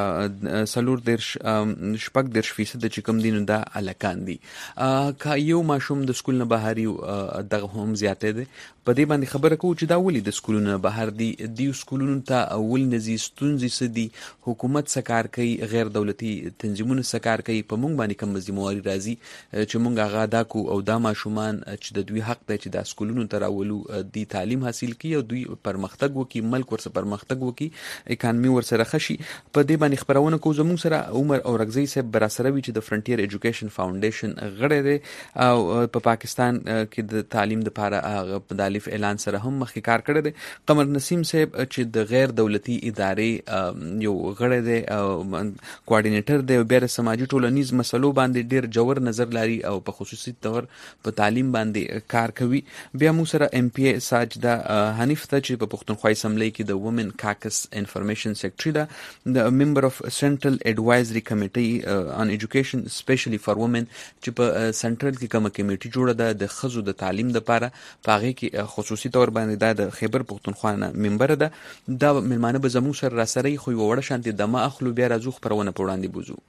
40% چې کوم دي نو دا الکان دي. که یو ماشوم د سکول نه بهر یو دغه هم زیاته ده. په دې باندې خبره کوو چې دا ولې د سکولونو نه بهر دي. دیو سکولونو ته اول نزي ستونزې سدي، حکومت سکار کوي، غیر دولتي تنظیمونه سکار کوي، په مونږ باندې کوم ذمہواری راځي چې مونږ هغه ادا کو او دا ماشومان چې د دوی حق دی چې د سکولونو ته راولو، دی تعلیم حاصل کړي او دوی پرمختګ وکړي، ملک ورسره پرمختګ وکړي، اکانومي ورسره خشي. په دې باندې خبرونه کوو. زموږ سره عمر اورغزی صاحب براسره وی چې د فرنټیر ایجوکیشن فاونډیشن غړی دی او په پاکستان کې د تعلیم لپاره په دالف اعلان سره هم مخکې کار کړی دی. قمر نسیم صاحب چې د غیر دولتي ادارې یو غړی دی، کوارډینیټر دی، بیا د سماجی ټولنیز مسلو باندې ډیر جوړ نظر لري او په خصوصي تور په تعلیم باندې کار کوي. بیا مو سره ایم پی ای ساجده حنیف ته چې په پښتونخوا اسمبلی کې د وومن کاکس انفارمیشن سیکریټری ده، د ممبر اف سنټرل ایڈوایزری کمیټي آن ایجوکیشن سپیشلی فار وومن چې په سنټرل کې کومه کمیټي جوړه ده د ښځو د تعلیم لپاره، په هغه کې خصوصي تور باندې دا د خیبر پښتونخوا نه ممبر ده. دا ملمانه به زموږ سره راسره خو یو وړه شانتي دمه اخلو بیا راځو خبرونه په وړاندې بوزو.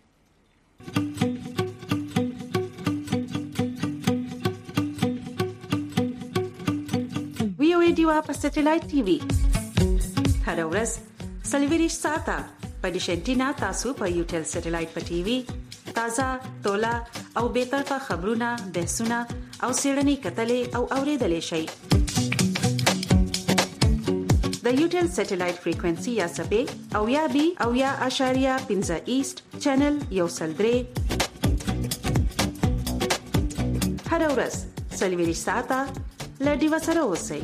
ډیوا په سټلایټ ټي وي هر ورځ 24 ساعته په ډیشنټینا تاسو په یوټل سټلایټ په ټي وي تازه تولا او به طرفه خبرونه، بحثونه او سیړنی کتلې او اوریدلې شي. د یوټل سټلایټ فریکوئنسي یا سبې او یا بي او یا اشاریه 15 ایست چینل یو سلدري هر ورځ 24 ساعته لډي وسره اوسئ.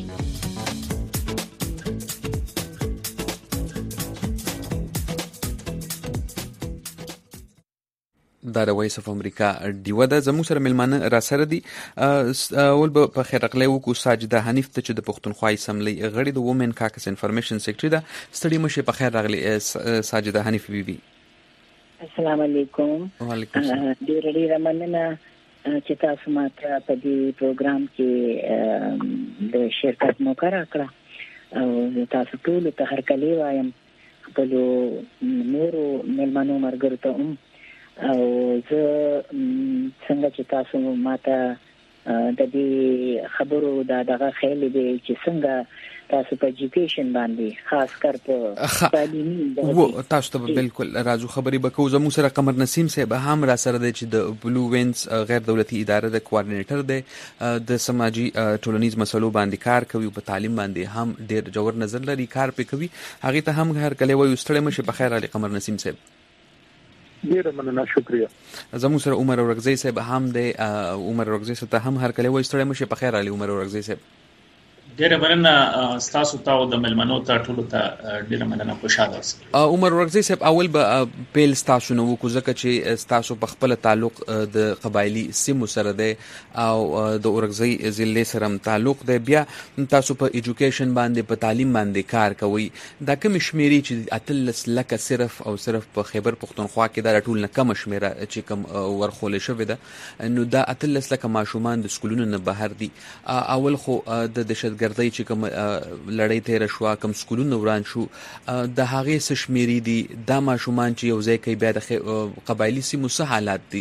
دا د وایس اف امریکا ډیوه ده. زموږ سره ملمانه را سره دي. اول به په خیر اغلی وکړو ساجده حنیف ته چې د پښتونخوا اسمبلی غړي د وومن کاکس انفارمیشن سیکریټری ده. ستړي مشه په خیر راغلی ساجده حنیف بیبي. السلام علیکم. وعلیکم السلام. ډیره مننه چې تاسو ماته په دې پروګرام کې د شرکت موقع راکړه او تاسو ټول ته هرکلی وایم، خپل نورو ملمنو مرګرو ته او زه څنګه چې تاسو ماته د دې خبرو دغه خیال دی چې څنګه تاسو په ایجوکیشن باندې خاص کر په تعلیمي تاسو ته بالکل راځو خبرې وکړو. زموږ سره قمر نسیم صاحب هم را سره دی چې د بلو وینز غیر دولتي اداره د کوارډینیټر دی، د سماجی ټولنیز مسلو باندې کار کوي، په تعلیم باندې هم ډیر جوړ نظر لري، کار پې کوي. هغه ته هم هر کله وایو ستړي مشه په خیر علي قمر نسیم صاحب. ډیره مننه، شکریہ. زموږ سره عمر اورغزی صاحب هم دی. عمر اورغزی صاحب ته هم هر کله وایو ستړي مشه په خیر علي عمر اورغزی صاحب. ډیره مننه تاسو ته او د ملمنو ته ټول ته ډیره مننه، خوشاله اوسئ. عمر ورغزی صاحب اول به پیل تاسو نو کو ځکه چې تاسو په خپل تعلق د قبایلی سیمو سره دی او د اورغزی ضلع سره تعلق دی، بیا تاسو په ایجوکیشن باندې په تعلیم باندې کار کوي. دا کوم شمیرې چې 18 لکه صرف په خیبر پښتونخوا کې دا ټول نه کم شمیره چې کوم ورخول شوې ده، نو دا 18 لکه ماشومان د سکولونو نه بهر دي. اول خو د دهشتګردۍ چې کوم لړۍ تیر شو، کوم سکولونه وران شو، د هغې څه شمیرې دي، دا ماشومان چې یو ځای کوي بیا د قبایلي سیمو څه حالات دي؟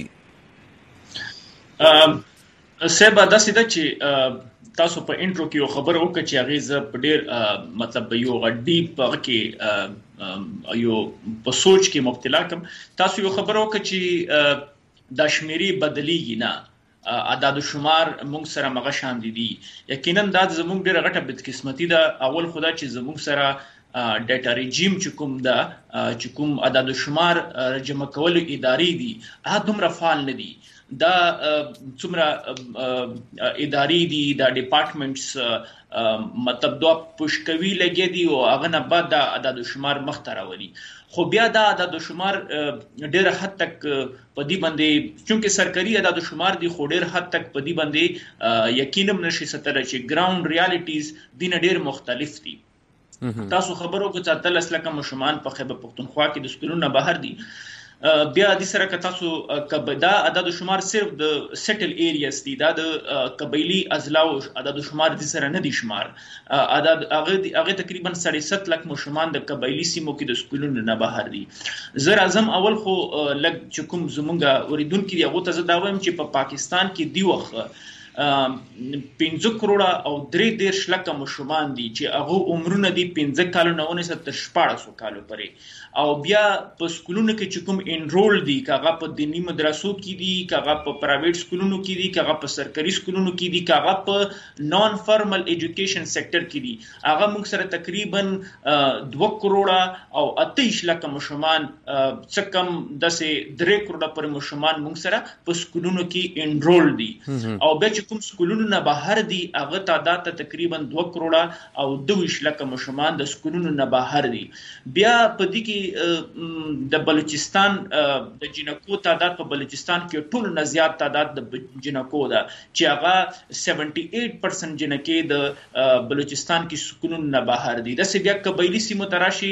سبا داسې ده چې تاسو په انټرو کې یو خبر وکړه چې هغه ز په ډیر مطلب یو غډی په کې یو په سوچ کې مبتلا کوم. تاسو یو خبر وکړه چې د شمیرې بدلیږي نه، اعداد شمار موږ سره مغه شان دي. یقینا دا زموږ ډیره غټه بدقسمتي ده. اول خدا چې زموږ سره ډیټا ريجیم چې کوم دا چې کوم عدد شمار جمع کول ادارې دي هغه دومره فعال نه دي دا څومره ادارې دي دا ډپارټمنټس مطلب دوه پښکوي لګي دي او هغه نه بعد دا عدد شمار مخ ته راولي خو بیا دا عدد شمار ډېر حد تک په دې باندې چونکه سرکاري عدد شمار دي خو ډېر حد تک په دې باندې یقینم نشي ستل چې ګراوند ریالټیز دین ډېر مختلف دي تاسو خبرو کو چې تل اسلکه مشمان په خیبر پختونخوا کې د سکولونو بهر دي بیا د سره که تاسو دا عدد شمار صرف د سیټل ایریاز دي دا د قبایلی اضلاع عدد شمار د سره نه دي شمار عدد هغه تقریبا 7.5 لک مشمان د قبایلی سیمو کې د سکولونو نه بهر دي زر اعظم اول خو لګ چې کوم زمونږ اوریدونکو دی هغه ته زه دا وایم چې په پاکستان کې دی وخت 15 کروڑه او 3.5 لک مشمان دي چې هغه عمرونه دي 15 کالو نه تر 14 کالو پورې او بیا په سکولونو کې چې کوم انرول دي کاغه په دینی مدرسو کې دي کاغه په پرایویټ سکولونو کې دي کاغه په سرکاري سکولونو کې دي کاغه په نان فارمل ایجوکیشن سېکټر کې دي هغه موږ سره تقریبا 2 کروڑه او 28 لک مشمان څه کم دسه 3 کروڑه پر مشمان موږ سره په سکولونو کې انرول دي او به کوم سکولونو نه بهر دي هغه تعداد تقریبا 2 کروڑه او 22 لک مشمان د سکولونو نه بهر دي بیا په دې کې د بلوچستان د جنکو تعداد په بلوچستان کې ټول نه زیات تعداد د جنکو ده چې هغه 78% جنکې د بلوچستان کې سکولونو نه بهر دي د بیا قبایلی سیمو تراشي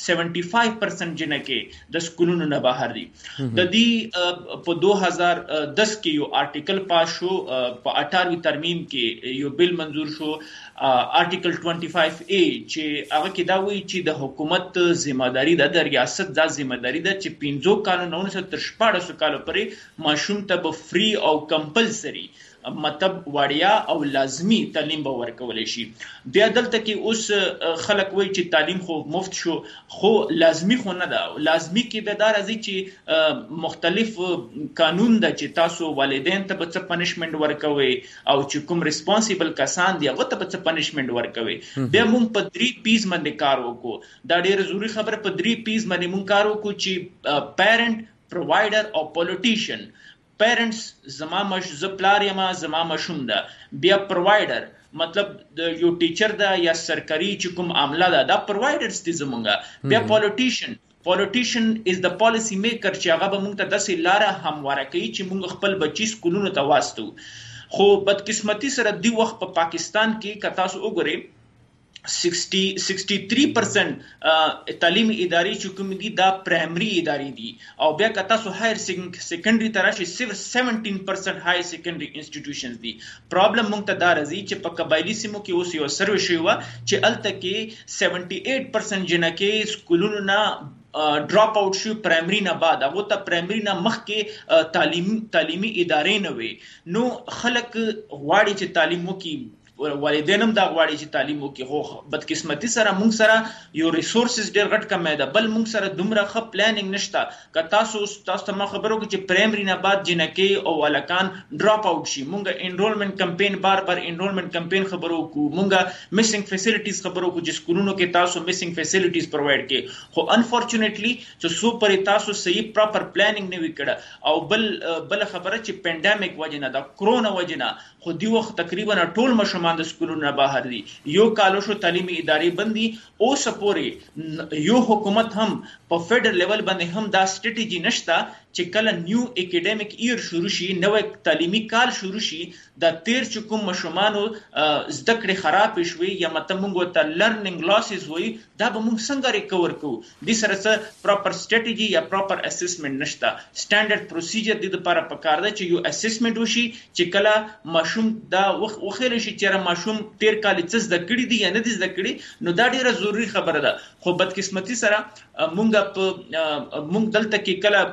75% جنکې د سکولونو نه بهر دي د دې په 2010 کې یو آرټیکل پاس شو په 18 ترمیم کې یو بل منظور شو آرټیکل 25A چې هغه کې دا وایي چې د حکومت ذمہداري د ریاست دا ذمہداري ده چې 15 کالو نه تر 14 کالو پورې ماشوم ته به فری او کمپلسري مطلب وړیا او لازمی تعلیم به ورکول شي بیا دلته کې اوس خلک وایي چې تعلیم خو مفت شو خو لازمی خو نه ده لازمی کې به دا راځي چې مختلف قانون ده چې تاسو والدین ته به څه پنیشمنت ورکوي او چې کوم ریسپانسیبل کسان دي هغه ته به څه پنیشمنت ورکوي بیا موږ په 3 پیز باندې کار وکړو دا ډېر ضروری خبره په 3 پیز باندې موږ کار وکړو چې پیرنټ پرووایډر او پولیټیشن پیرنټس زما پلار یما زما مشوم ده بیا پرووایډر مطلب د یو ټیچر ده یا سرکاري چې کوم عامله ده دا پرووایډرز دي زمونږه بیا پولیټیشن از د پالیسی میکر چې هغه به موږ ته داسې لاره همواره کوي چې موږ خپل بچي سکولونو ته واستو خو بدقسمتي سره دی وخت په پاکستان کې که تاسو وګورئ 63% تعلیمی ادارې چې کوم دي دا پرایمري ادارې دي او بیا که تاسو هایر سیکنډري ته راشئ صرف 17% هایر سیکنډري انسټیټیوشنز دي پرابلم موږ ته دا راځي چې په قبایلی سیمو کې اوس یو سروې شوی وه چې هلته کې 78% جنکې سکولونو نه ډراپ آؤٹ شو پرایمري نه بعد هغه ته پرایمري نه مخکې تعلیمي ادارې نه وي نو خلک غواړي چې تعلیم وکړي والدینم دا غواړي چې تعلیم وکړي خو بدقسمتي سره موږ سره یو ریسورسز ډېر غټ کمی ده بل موږ سره دومره ښه پلانینګ نشته که تاسو ته ما خبرو کې چې پرایمري نه بعد جنکې او هلکان ډراپ آؤٹ شي موږ انرولمنټ کمپین بار انرولمنټ کمپین خبرو کوو موږ میسنګ فیسیلیټیز خبرو کوو چې سکولونو کې تاسو میسنګ فیسیلیټیز پرووایډ کړي خو انفارچونیټلی چې څو پرې تاسو صحیح پراپر پلانینګ نه وي کړی او بل خبره چې پینډیمیک وجه نه د کرونا وجه نه خو دی وخت تقریبا ټول مشمان د سکولونو نه بهر دي یو کالو شو تعلیمي ادارې بندي اوس پورې یو حکومت هم په فیډرل لیول باندې هم دا سټریټیجی نشته چې کله نیو اکیډمیک ایر شروع شي نوې تعلیمي کال شروع شي د تیر چې کوم مشمانو زده کړې خراب شوي یا مته موږ ته لرنینګ لاسز وي دا به موږ څنګه ریکور کوو د سره څه پراپر سټریټیجی یا پراپر اسسمنت نشته سټانډرډ پروسیجر د لپاره پکار ده چې یو اسسمنت وشي چې کله ماشوم دا وخیل شي چې ماشوم تیر کال څه زده کړي دي یا نه دي زده کړي نو دا ډیره ضروری خبره ده خو بدقسمتي سره موږ دلته کې کله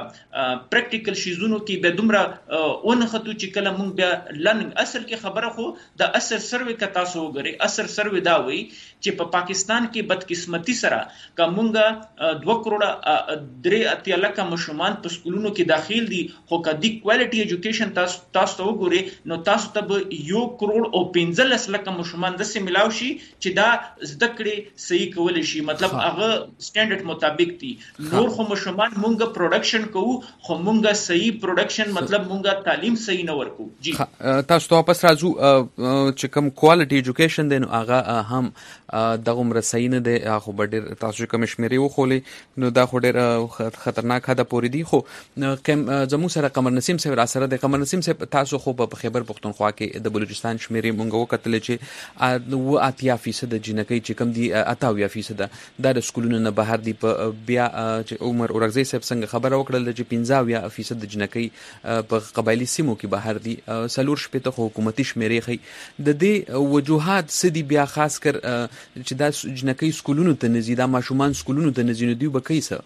پریکټیکل شیزونو کې به دومره اون خطو چې کله مونږ بیا لرننګ اصل کې خبره خو د اثر سروي کا تاسو وګورئ اثر سروي دا وایي چې په پاکستان کې بدقسمتي سره کومګه 2 کروڑ 3 لک مشرومان په سکولونو کې داخل دي خو کدي کوالټي ایجوکیشن تاسو وګورئ نو تاسو ته 1 کروڑ او 15 لک مشرومان د سیملاو شي چې دا زده کړې صحیح کول شي مطلب هغه سټانډرډ مطابق دي نور خو مشرومان مونږه پروډکشن کوو خو مونږه صحیح پروډکشن مطلب مونږه تعلیم صحیح نه ورکو جی تاسو ته واپس راځو چې کوم کوالټي ایجوکیشن دی نو هغه هم دغه مرسای نه دی خو ډېر تاسو کوم شمیرې وخولې نو دا خو ډېر خطرناک ده پوری دی خو زموږ سره قمر نسیم صاحب را سره د قمر نسیم صاحب تاسو خو په خیبر پختونخوا کې د بلوچستان شمیرې مونږ وکتل چې 80% د جنکۍ چې کم دي 88% د سکولونو نه بهر دي په بیا چې عمر اورغزی صاحب څنګه خبره وکړل چې 15% د جنکۍ په قبایلی سیمو کې بهر دي سلور شپې ته حکومتي شمیرې خي د دې وجوهات سدي بیا خاص کر چې دا جنکۍ سکولونو ته نزي دا ماشومان سکولونو ته نزي نو دی بکیسه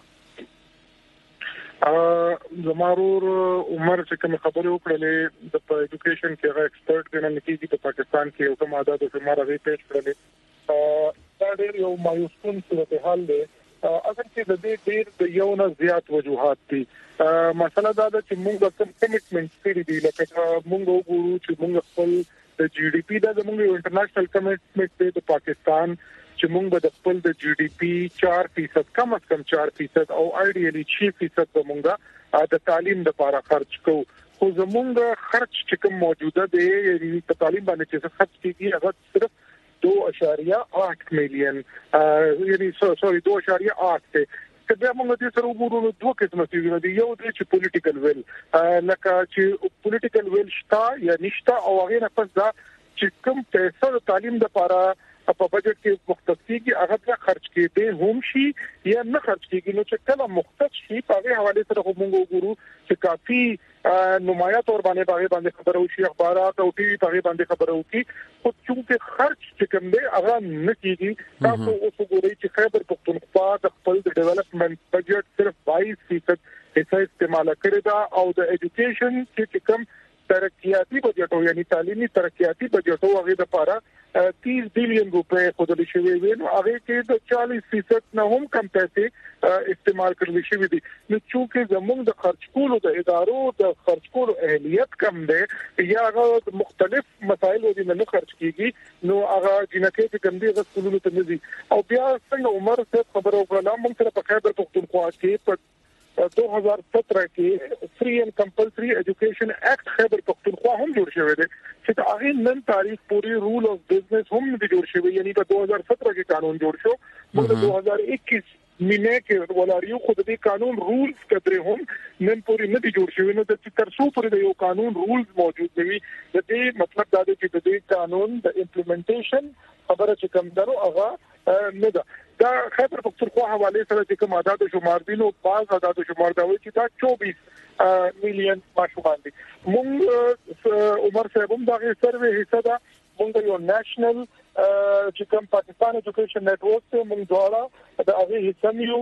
زمارور عمر چې کوم خبرې وکړلې د ایجوکیشن کې هغه ایکسپرټ دی نه کیږي په پاکستان کې یو کوم عادت او شمار غوي پیښ کړلې دا ډېر یو مایوسکون صورتحال دی اصل کې د دې ډېر د یو نه زیات وجوهات دي مسله دا ده چې موږ کوم کمیټمنټ کړی دی لکه موږ وګورو چې موږ خپل د جی ډي پی دا زموږ یو انټرنیشنل کمیټمنټ دی د پاکستان چې موږ به د خپل د جی ډي پی 4% کم از کم 4% او ایډیالي 6% به موږ د تعلیم لپاره خرج کوو خو زموږ خرج چې کوم موجوده دی یعنی په تعلیم باندې چې خرج کیږي هغه صرف 2.8 میلیون یعنی 2.8 ته کله موږ دې سره وګورو نو دوه قسمه څه دي یو د چې پولیټیکل ویل لکه چې پولیټیکل ویل شتا یا نشتا او هغه نه پس دا چې کوم پیسې د تعلیم لپاره په بجټ کې مختص کیږي هغه خرج کېده هم شي یا نه خرج کیږي نو چې کله مختص شي په هغه حواله سره موږ وګورو چې کافي نمایات اور باندې خبرو شي اخبارات او ټي وي په باندې خبرو کی خو چې خرج چې کوم دی هغه نه کیږي تاسو اوس وګورئ چې خیبر پختونخوا د خپل ډیولپمنٹ بجټ صرف 22% حصہ استعمال کړی دا او د ایجوکیشن چې کوم ترقیاتی بجټ یعنی تعلیمي ترقیاتی بجټ او هغه لپاره 30 بلین روپے خودل شوی وي نو هغه کې د 40% نه هم کم پیسې استعمال کړل شوی دي نو چې زموږ د خرج کولو د ادارو د خرج کولو اهلیت کم دی یا هغه مختلف مسایل ودی نه خرج کیږي نو هغه جنکه چې کم دي غوښتلو ته نزي او بیا څنګه عمر څخه خبرو کړم موږ سره په خیبر پختونخوا کې په 2017 کې فری اینڈ کمپلسری ایجوکیشن ایکٹ خیبر پختونخوا هم جوړ شوی دی چې هغه نن تاریخ پوری رول اف بزنس هم جوړ شوی یعنی په 2017 کې قانون جوړ شو موږ 2021 مینه کې ولریو خو د دې قانون رولز کترې هم نن پوری نه جوړ شوی نو د ترسو پوری د یو قانون رولز موجود وي د دې مطلب دا دی چې د دې قانون د امپلیمنټیشن خبره چې کوم درو هغه نه ده دا خیبر پختونخوا حواله سره چې کوم عدد شمار دي نو بعض عدد شمار دا وایي چې دا 24 میلیون ماشومان دي مونږ عمر صاحب هم دا سروې حصہ ده مونږ یو نېشنل چې کوم پاکستان ایجوکیشن نتورک ته مونږ دواړه د هغه حصہ یو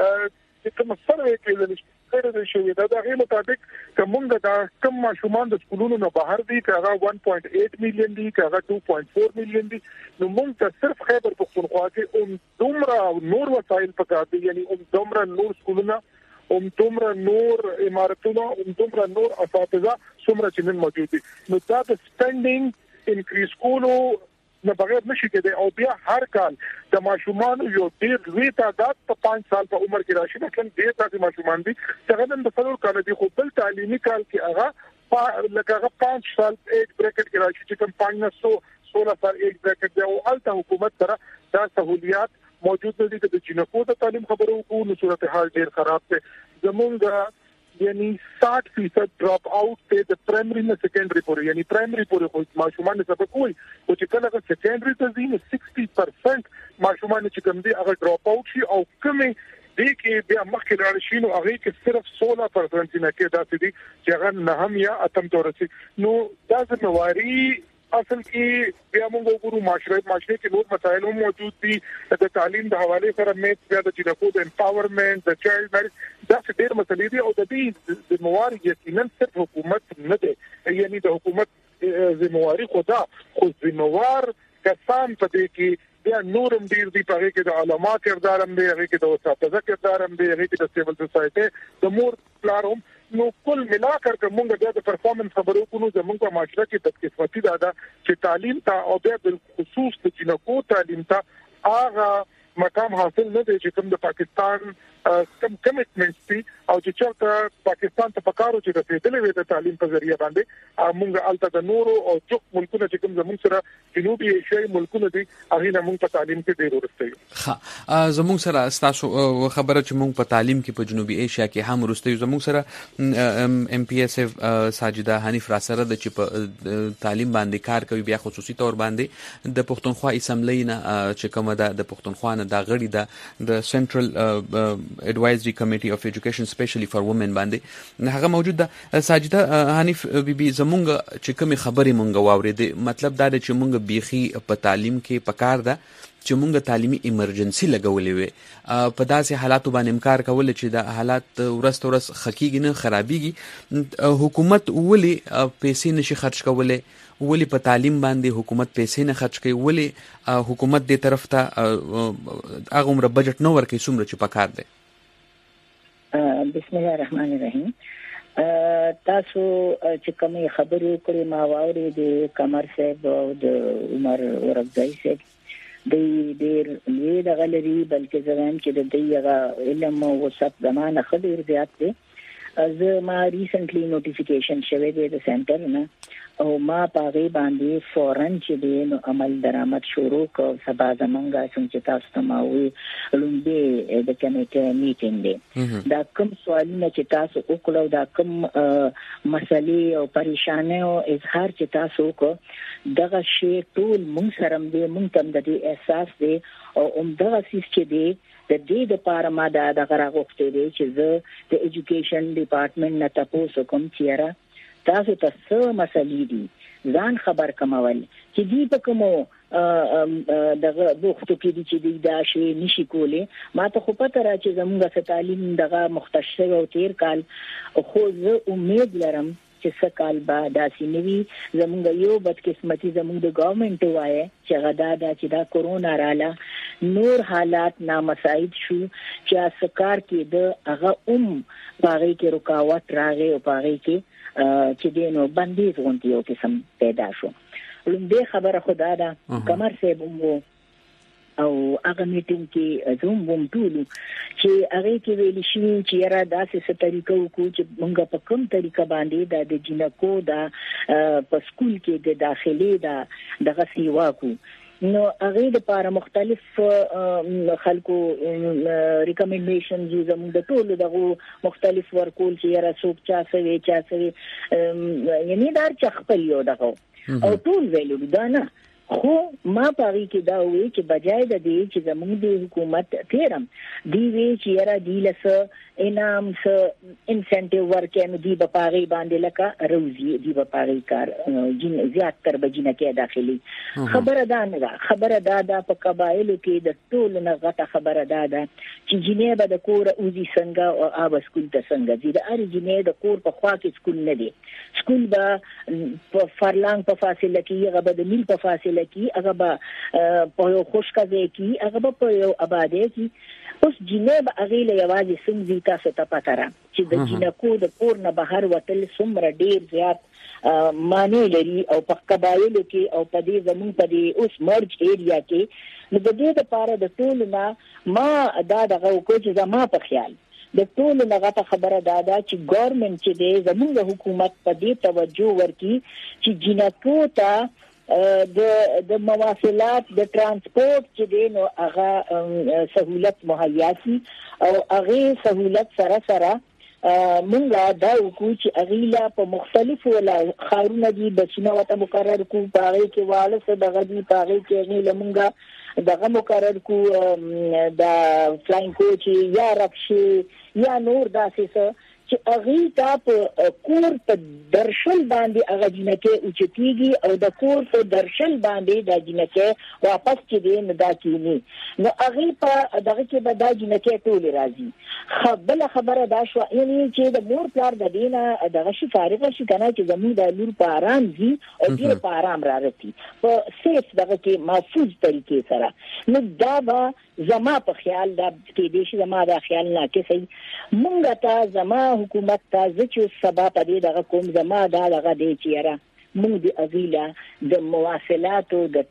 چې کوم سروې کې د شوی دا هغه مطابق کوم دا کم ماشومان د سکولونو نه بهر دي هغه 1.8 میلیون دي هغه 2.4 میلیون دي نو موږ ته صرف خیبر پختونخوا کې دومره نور وسایل پکار دي یعنی دومره نور سکولونه دومره نور امارتونه دومره نور اساتذه څومره چې نن موجود دي نو دا د سپینډینګ انکریز کولو نه بغیر نشي کېدای او بیا هر کال د ماشومان یو ډیر لوی تعداد په 5 سال په عمر کې راشي مثلا ډیر تعداد ماشومان دي چې نن د څلور کال دي خو بل تعلیمي کال کې هغه لکه 5 سال ایج بریکټ کې راشي چې کوم 516 سال ایج بریکټ دی او الته حکومت سره دا سہولیات موجود دي چې د جنکو د تعلیم خبرو کو نو صورتحال ډیر خراب ده زمونږ یعنی 60% ډراپ آؤٹ ته د پرایمري نه سیکنډري پورې یعنی پرایمري پورې خو ماشومان سبق وي او چې کله سیکنډري ته ځي 60% ماشومان چې کوم دي هغه ډراپ آؤٹ شي او کومه دې کې بیا مخکې لاړ شي نو هغه کې صرف 16% نه کې داسې دي چې هغه نه هم یا اتم تورسي نو دا ځمواري اصل کې بیا موږ وګورو معاشره کې نور مسایل هم موجود دي د تعلیم د حواله سره مې بیا د جنکو د امپاورمنت د چایلډ میریج دا ډېر مسلې دي او د دې ذمہوار یقینا صرف حکومت نه دی یعنی د حکومت ذمہواری خدا خو ذمہوار کسان په دې کې بیا نورم ډیر دی په کې د علما کردار هم دی هغه کې د اساتذه کردار هم دی هغه کې د سیول سوسایټي د مور پلارم نو کل ملا کر کومه د پرفارمنس خبرو کو نو زموږ په معاشره کې د قسمتي دا چې تعلیم ته او د خصوص د جنکو تعلیم ته هغه مقام حاصل نه دی چې کوم د پاکستان کم کمټمنټس دي او چې چېرته پاکستان ته پکارو چې د فدرالي د تعلیم په ذریعہ باندې موږ الته د نورو او څوک ملکونو چې کوم زموږ سره جنوبي ایشیايي ملکونه دي هغه موږ په تعلیم کې ډیر ورسته یو. ها زموږ سره تاسو خبره چې موږ په تعلیم کې په جنوبي ایشیا کې هم ورسته یو. زموږ سره ام پی ایس اف ساجده حنیف را سره د چې په تعلیم باندې کار کوي بیا خصوصي تور باندې د پښتونخوا اسمبلی نه چې کومه د پښتونخوا نه د غړي د سنټرل advisory committee of education specially for women باندې هغه موجود ده. ساجده حنیف بي زمونږ چې کوم خبرې مونږ واورېدې مطلب دا دی چې مونږ بيخي په تعلیم کې پکار ده چې مونږ تعلیمي ایمرجنسي لګولې وي په داسې حالاتو باندې امکار کول چې د حالات ورځ خکېږي نه خرابېږي. حکومت ولې پیسې نشي خرج کولای ولی په تعلیم باندې حکومت پیسې نه خرج کوي ولی حکومت دې طرف ته هغه عمر بجټ نه ورکوي څومره چې پکار دی. بسم الله الرحمن الرحیم. تاسو چې کومې خبرې کړې ما واورې د قمر صاحب او د عمر ورغځي صاحب د ډېر لوی د غلري بلکې ځوان چې د دې علم او وسط زمانه خبر زیات دي. زه ما ریسنټلی نوټیفیکیشن شوه د سنټر نه او ما پاغي باندې فورن چې دین عمل درآمد شروع کو سبا زمونږه څنګه تاسو ته ما وی لومبه د کمیټه میټینګ دی دا کوم سوالونه چې تاسو وکړو دا کوم مسلې او پریشانه او اظهار چې تاسو کو دغه شی ټول مونږ سره مونږ تم د احساس دی او دغه سیس چې دی د دې لپاره ما دا غوښتل دي چې زه د ایجوکیشن ډپارټمنټ نه تاسو کوم چیرې تاسو ته څه مسلې دي ځان خبر کمول چې دی په کومو دغه وختو کې دي چې دا شی نشي کولای ما ته خو پته را چې زموږه تعلیم دغه مختص او تیر کال خو زه امید لرم چې سکال با داسې نوي زموږ یو بدقسمتي زموږ د ګورنمنت وایي چې غدا چې دا کورونا رااله نور حالات نامساعد شو چې اسکار کې د هغه باغې کې رکاوټ راغی او باغې کې چې دینو بندیز غونډي یو قسم پیدا شو. لومبه خبره خدا ده کمر صاحب مو او هغه میټینګ کې زوم ټول چې هغه کې ویل شي چې را داسې څه طریقو کو چې موږ په کوم طریقه باندې د جنکو د په سکول کې د داخلي دغه سیوا کو نو هغه د لپاره مختلف خلکو ریکمنډیشنز زموږ د ټولو دغه مختلف ورکول چې را سوق چا سوي یعنی دا چې خپل یو دغه او ټول ویلو دا نه خو ما پاره کې دا وی چې بجای د دې چې زموږ د حکومت تیرم دی وی چې را دی لسه انعام س انسنټیو ورکې نو دی په پاره باندې لکه روزي دی په پاره کار جن زیات تر بجنه کې داخلي خبره ده نه خبره ده په قبایلو کې د ټول نه غټه خبره ده چې جنې به د کور اوزي څنګه او آب سکول ته څنګه دي د ار جنې د کور په خوا کې سکول نه دي سکول به په فرلنګ په فاصله کې هغه د میل په فاصله کې هغه به په یو خوشکځي کې هغه به په یو آباده کې اوس جناب اغیله یوازې څنګه تاسو ته پته را چې د جنکو د کور نه بهر وتل څومره ډیر زیات معنی لري او په قبایلو کې او په دې زمون په دې اوس مرج ایریا کې نو د دې لپاره د ټول نه ما دغه وکړ چې زما په خیال د ټول نه غټه خبره دا چې ګورنمنت چې دې زموږ حکومت په دې توجه ورکړي چې جنکو ته د مواصلات د ترانسپورت چې دینو هغه سہولت مهیا شي او هغه سہولت سره مونږه دا وکړو چې اغیلا په مختلفو خارونه دي بسونه وته مقرر کو پاره کې واله څه دغه دي پاره کې نه لمونګه دغه مقرر کو دا فلاین کوچ یا رکشي یا نور داسې څه چې هغه تا په کور په درشل باندې هغه جنکه اوچتيږي او د کور په درشل باندې د جنکه واپس چې دی نه دا کینی نو هغه په دغه کې به د جنکه ټول راځي بل خبره دا شو یعنی چې د مور پلار د دینه دغه شي فارغ شي کنه چې زموږ د لور په آرام زی او دې په آرام را رسي په سیف دغه کې محفوظ طریقې سره نو دا به زما په خیال دا کې دې شي زما د خیال نه کې صحیح مونږ ته زما حکومت ته چې سبا په دې دغه کوم زما دا دغه دې چیرې مونږ د اغیلا د مواصلاتو د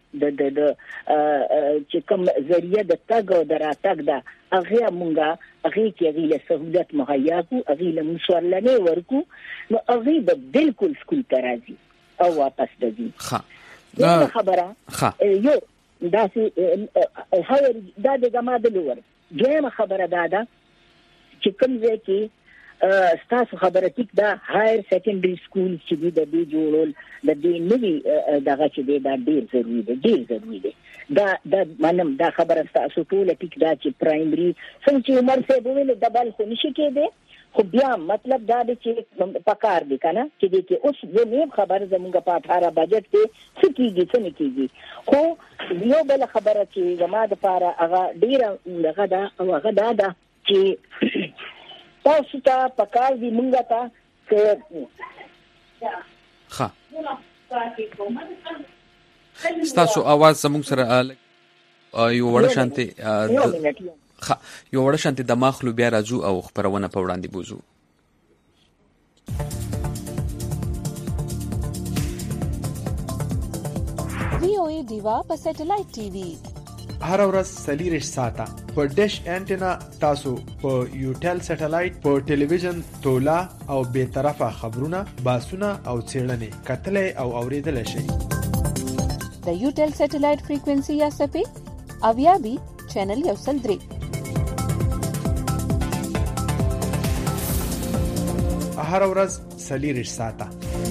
چې کوم ذریعہ د تګ او دراتګ دا هغه مونږه هغه کې اغیلا سہولت مهیا کو اغیلا مسولنه ورکو نو هغه د بالکل سکول ترازی او واپس دځي دا خبره یو دا سي دا د جماعت لور دغه خبره دا چې کوم ځای کې ستاسو خبره ټیک دا هایر سیکنډري سکول چې د دې جوړول د دې نوي دغه چې دا ډیر ضروري دی دا منم دا خبره ستاسو ټول ټیک دا چې پرایمري څنګه چې عمر څه ویل د بل خو نشي کېده خو بیا مطلب دا دی چې پکار دی کنه چې دې کې اوس زموږ خبر زموږ په 18 بجټ کې څه کیږي خو یو بل خبره چې زما د لپاره هغه ډیره لغه دا او هغه دا چې تاسو ته پکار دی مونږه ته ښه ستاسو आवाज زموږ سره یو وړ شانتي یو وړ شانتي د ماخلو بیا راځو او خبرونه په وړاندې بوزو VOA دیوا په سټلایټ ټي وي هر ورځ سلیریش ساته په ډیش انټینا تاسو په یوټل سټلایټ په ټلویزیون تولا او به طرفه خبرونه باسونه او څېړنې کتلې او اوریدل شي د یوټل سټلایټ فریکوئنسي یا سپې اویا بي چینل یو سل درې هر ورځ سلیریش ساته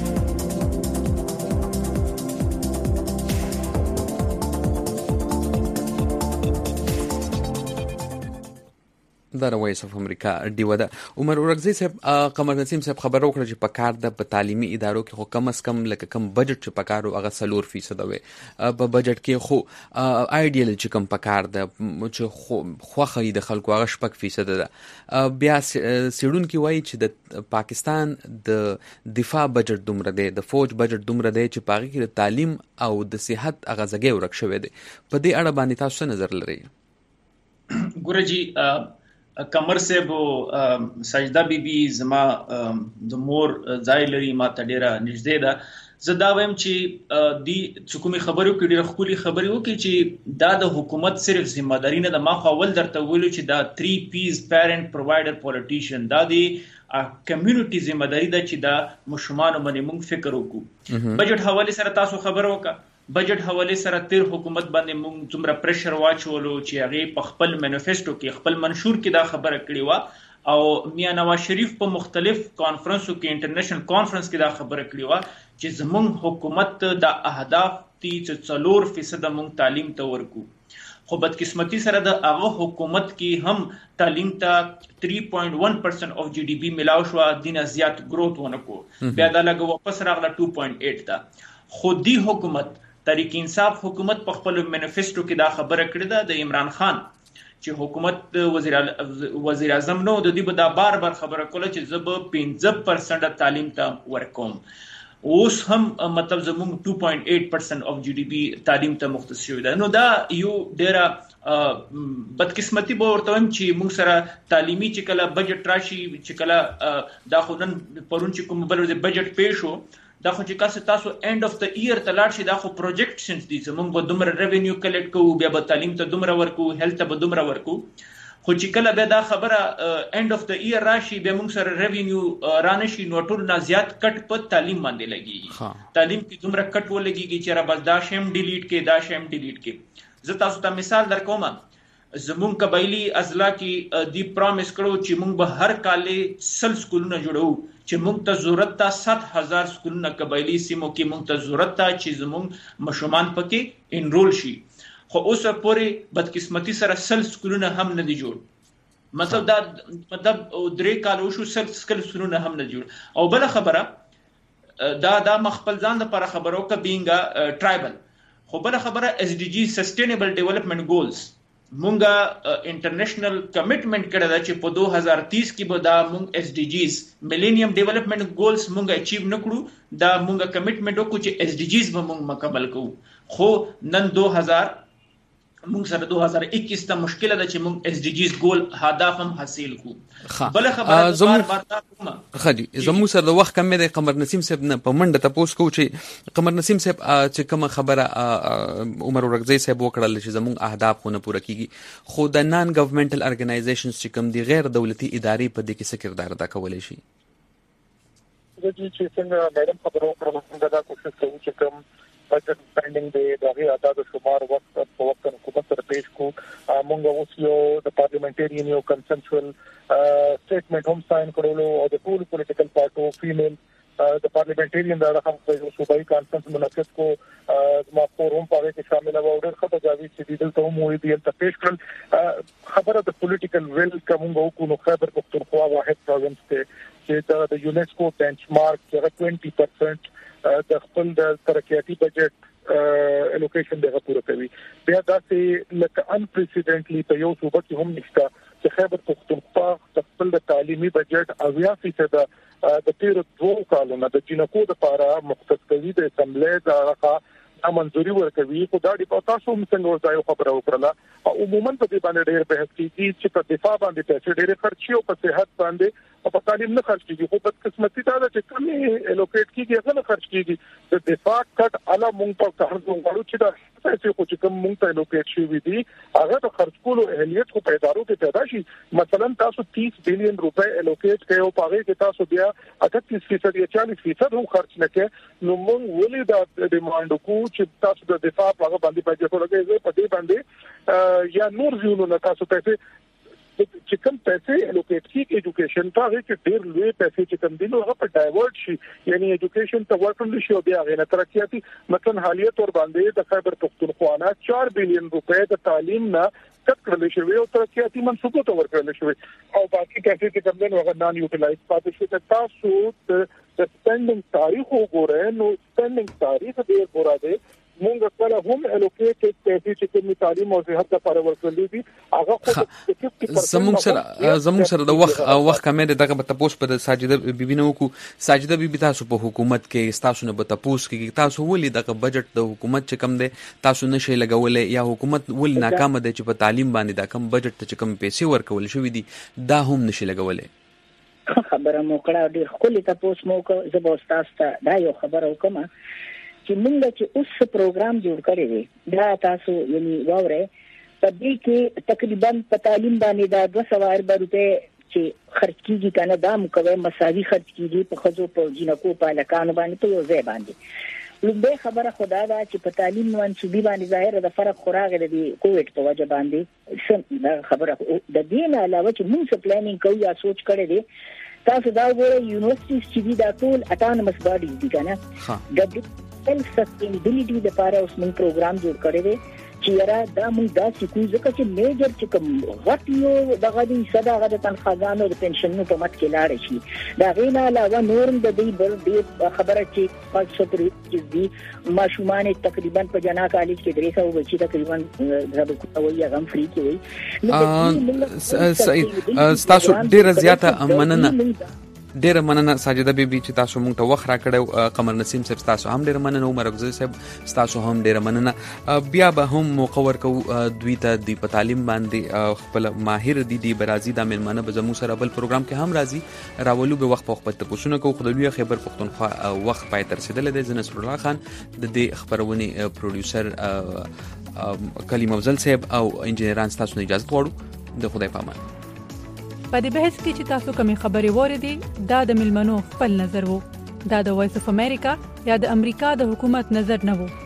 د وایس اف امریکا ډیو ده عمر ورغزي صاحب قمر نسیم صاحب خبرو کړ چې په کار د تعلیمي ادارو کې خو کم از کم لکه کم بجټ چې په کارو هغه 3% وي په بجټ کې خو ایډیال چې کم په کار د چې خوخه د خلکو هغه 4% ده بیا سیډون کې وایي چې د پاکستان د دفاع بجټ دومره دی د فوج بجټ دومره دی چې پاغي کې د تعلیم او د صحت هغه ځای ورک شوی دی په دې اړه باندې تاسو نظر لرئ ګورجی کمر صاحب سجده بیبي زما د مور ځای لري ما ته ډیره نږدې ده زه دا وایم چې دی حکومي خبرو کې ډیره خولي خبرو کې چې دا د حکومت صرف ځمېداري نه د ما خو اول درته ویلو چې دا 3 P's پیرنټ پرووایډر پولیټیشن دا دی کمیونټي ځمېداري ده چې دا مشمانو باندې موږ فکر وکړو بجټ حواله سره تاسو خبر وکړه بجټ حواله سره تیر حکومت باندې موږ څومره پریشر واچولو چې هغه په خپل مانیفیسټو کې خپل منشور کې دا خبره کړې و او میاں نواز شریف په مختلف کانفرنسو کې انټرنیشنل کانفرنس کې دا خبره کړې و چې زموږ حکومت د اهداف تی چې 4% موږ تعلیم ته ورکو خو بدقسمتی سره د هغه حکومت کې هم تعلیم ته 3.1% of GDP ملاو شو دینه زیات گروث ونکو بیا دا لګو واپس راغله 2.8 ته خو دی حکومت تحریک انصاف حکومت په خپل مانیفیسټو کې دا خبره کړې ده د عمران خان چې حکومت وزیر اعظم نو د دې به دا بار خبره کوله چې زه به 15% تعلیم ته ورکوم اوس هم مطلب زموږ 2.8% of GDP تعلیم ته مختص شوی ده نو دا یو ډیره بدقسمتی به ورته ویم چې موږ سره تعلیمي چې کله بجټ راشي چې کله دا خو نن پرون چې کوم بل بجټ پیښ شو دا خو چې تاسو اینڈ اف د ایئر تلاړ شي دا خو پروجیکشنز دي زموږ به دومره ریونیو کلیکټ کوو بیا به تعلیم ته دومره ورکو هیلث ته به دومره ورکو خو چې کله به دا خبره اینڈ اف د ایئر راشي بیا موږ سره ریونیو رانشي نو ټول نه زیات کټ په تعلیم باندې لګي تعلیم کې دومره کټ ولګيږي چې را بس دا شیم ډیلیټ کې دا شیم ډیلیټ کې زه تاسو ته مثال درکوم زمون قبایلی ازلا کې دی پرامیس کړو چې موږ به هر کال 100 سکولونه جوړو چې موږ ته ضرورت تا 7000 سکولونه قبایلی سیمو کې موږ ته ضرورت تا چې زموږ مشومان پکې انرول شي خو اوس پورې بدقسمتی سره 100 سکولونه هم نه دي جوړ مطلب دا مطلب 3 کال وشو سکل سنونه هم نه جوړ او بل خبره دا مخبل ځان لپاره خبرو ک بینګ ټرایبل خو بل خبره SDG سسټینبل ډیولپمنٹ ګولز مونږه انټرنیشنل کمټمنٹ کړی دا چې په 2030 کې به دا مونږ SDGs ملینیم ډیولپمنٹ ګولز مونږه اچیو نکړو دا مونږه کمټمنٹ وکړو چې SDGs به مونږ مکمل کوو خو نن 2000 مونږ سره 2021 ته مشکله ده چې مونږ SDGs ګول هدف هم حاصل کو بل خبره خدي زمو سره د وخت کم دی قمر نسیم صاحب نه په منډه تاسو کو چې قمر نسیم صاحب چې کوم خبره عمر ورغزی صاحب وکړل چې زموږ اهداف خو نه پوره کیږي خو د نان ګورنمنټل ارګنایزیشنز چې کوم دي غیر دولتي ادارې په دې کې څه کردار ادا کولای شي د دې چې څنګه میډم خبرو کړو دا کوشش کوو چې کوم بجټ سپینډینګ دی دغه اعداد او شمار وخت په وخت حکومت سره پیش کو مونږ اوس یو د پارلیمنټریان یو کنسنسوال سټیټمنټ هم ساين کړو او د ټول پولیټیکل پارټو فیمیل د پارلیمنټریان د رقم په صوبایي کانفرنس منعقد کو ما فورم په کې شامل و او ډېر خبره جاوي چې دلته مو دی ته پیش کړل خبره د پولیټیکل ویل کوم کو نو خیبر پختونخوا واحد پروینس ته چې د یونیسکو بنچمارک چې 20% د خپل د ترقیاتي بجټ الوکیشن دغه پوره کوي بیا داسې لکه انپریسیډنټلی په یو صوبه کې هم نشته چې خیبر پختونخوا خپل د تعلیمي بجټ 80% د تیر 2 کالونو د جنکو لپاره مختص کوي د اسمبلی د راخه منځوري ورکوي خو دا د تاسو هم څنګه ځای خبره وکړه او عموما په دې باندې ډېر بحث کیږي چې په دفاع باندې پیسې ډېر خرچي او په صحت باندې او په تعلیم نه خرچ کیږي خو بدقسمتي دا ده چې کمی الوکیټ کیږي هغه نه خرچ کیږي د دفاع کټ اعلی مونږ په کار کوو چې دا پیسې خو چې کوم مونږ ته الوکیټ شي دي هغه د خرچ کولو اهلیت خو په ادارو کې پیدا شي مثلا تاسو 30 بلین روپے الوکیټ کوي او پاره کې تاسو بیا 38% یا 40% هم خرچ نه کوي نو مونږ ولې دا ډیماند کوو چې تاسو د دفاع په هغه باندې بجټ ولګوي په دې باندې یا نور ځینو نه تاسو پیسې چې کوم پیسې الوکیټ کیږي ایجوکیشن ته هغه چې ډېر لوی پیسې چې کوم دي نو هغه په ډایورټ شي یعنی ایجوکیشن ته ورکړل شي او بیا غیر ترقیاتي مثلا حالیه تور باندې د خیبر پختونخوا نه 4 بلین روپے د تعلیم نه کټ کړل شوی او ترقیاتي منصوبو ته ورکړل شوی او باقي پیسې چې کوم دي هغه نان یوټیلایز پاتې شي تاسو د سپینډینګ تاریخ وګورئ نو سپینډینګ تاریخ ډېر پورا دی مونږ خپل هم الوکیټ پیسې چې کوم تعلیم او صحت لپاره ورکړل دي هغه زموږ سره د وخت کمې دغه په تاسو په ساجده بیبي نو کو ساجده بیبي تاسو په حکومت کې تاسو نه په تاسو کې تاسو ولې دغه بجټ د حکومت چې کم دی تاسو نشي لګولې یا حکومت ول ناکام دی چې په تعلیم باندې دا کم بجټ چې کم پیسې ورکول شوې دي دا هم نشي لګولې خبره مو کړه ډېر خولي تاسو مو کو زبوستاسته دا یو خبره وکم چې موږ چې اوس پروګرام جوړ کړی دی دا تاسو یعنی واوره په دې کې تقریبا په تعلیم باندې دا 200 روپے چې خرج کیږي کنه دا مکوي مساوي خرج کیږي په خزو په جنکو په لکانو باندې په یو ځای باندې لومبه خبره خدا دا چې په تعلیم منصوبي باندې ظاهر د فرق خوراغه د کووډ په وجه باندې څه خبره د دې نه علاوه چې موږ پلانینګ کوو یا سوچ کړی دی تاسو دا وګورئ یونیورسيټي چې دا ټول اټانومس باډیز دي کنه د سیلف سسټینبিলিټي لپاره اوس موږ پروګرام جوړ کړی دی چې یاره دا موږ دا سکو ځکه چې میجر چې کوم غټ یو دغه دي صدا غد تنخواګانو د پنشنونو په مت کې لاړ شي دا غینا علاوه نورم د دې بل دې خبره چې 500 چې دي ماشومان تقریبا په جنا کالج کې 300 بچي تقریبا زبکو وي غم فری کې وي تاسو ډیره زیاته مننه ډیره مننه ساجده بیبي چې تاسو مونږ ته وخت راکړو قمر نسیم صاحب تاسو هم ډیره مننه عمر افضل صاحب تاسو هم ډیره مننه بیا به هم مقور کو دوی ته د تعلیم باندې خپل ماهر دي برازي د ملمنه به زمو سره بل پروګرام کې هم راځي راولو به وخت په وخت پوښتنه کو خدای خبر پختونخوا وخت پای تر رسیدل د نصر الله خان د دې خبرونه پروډوسر کلیم افضل صاحب او انجنیران تاسو نه اجازه غواړو د خدای په امان په دې بحث کې چې تاسو کومې خبرې وریدي دا د ملمنو خپل نظر وو دا د وایس اف امریکا یا د امریکا د حکومت نظر نه وو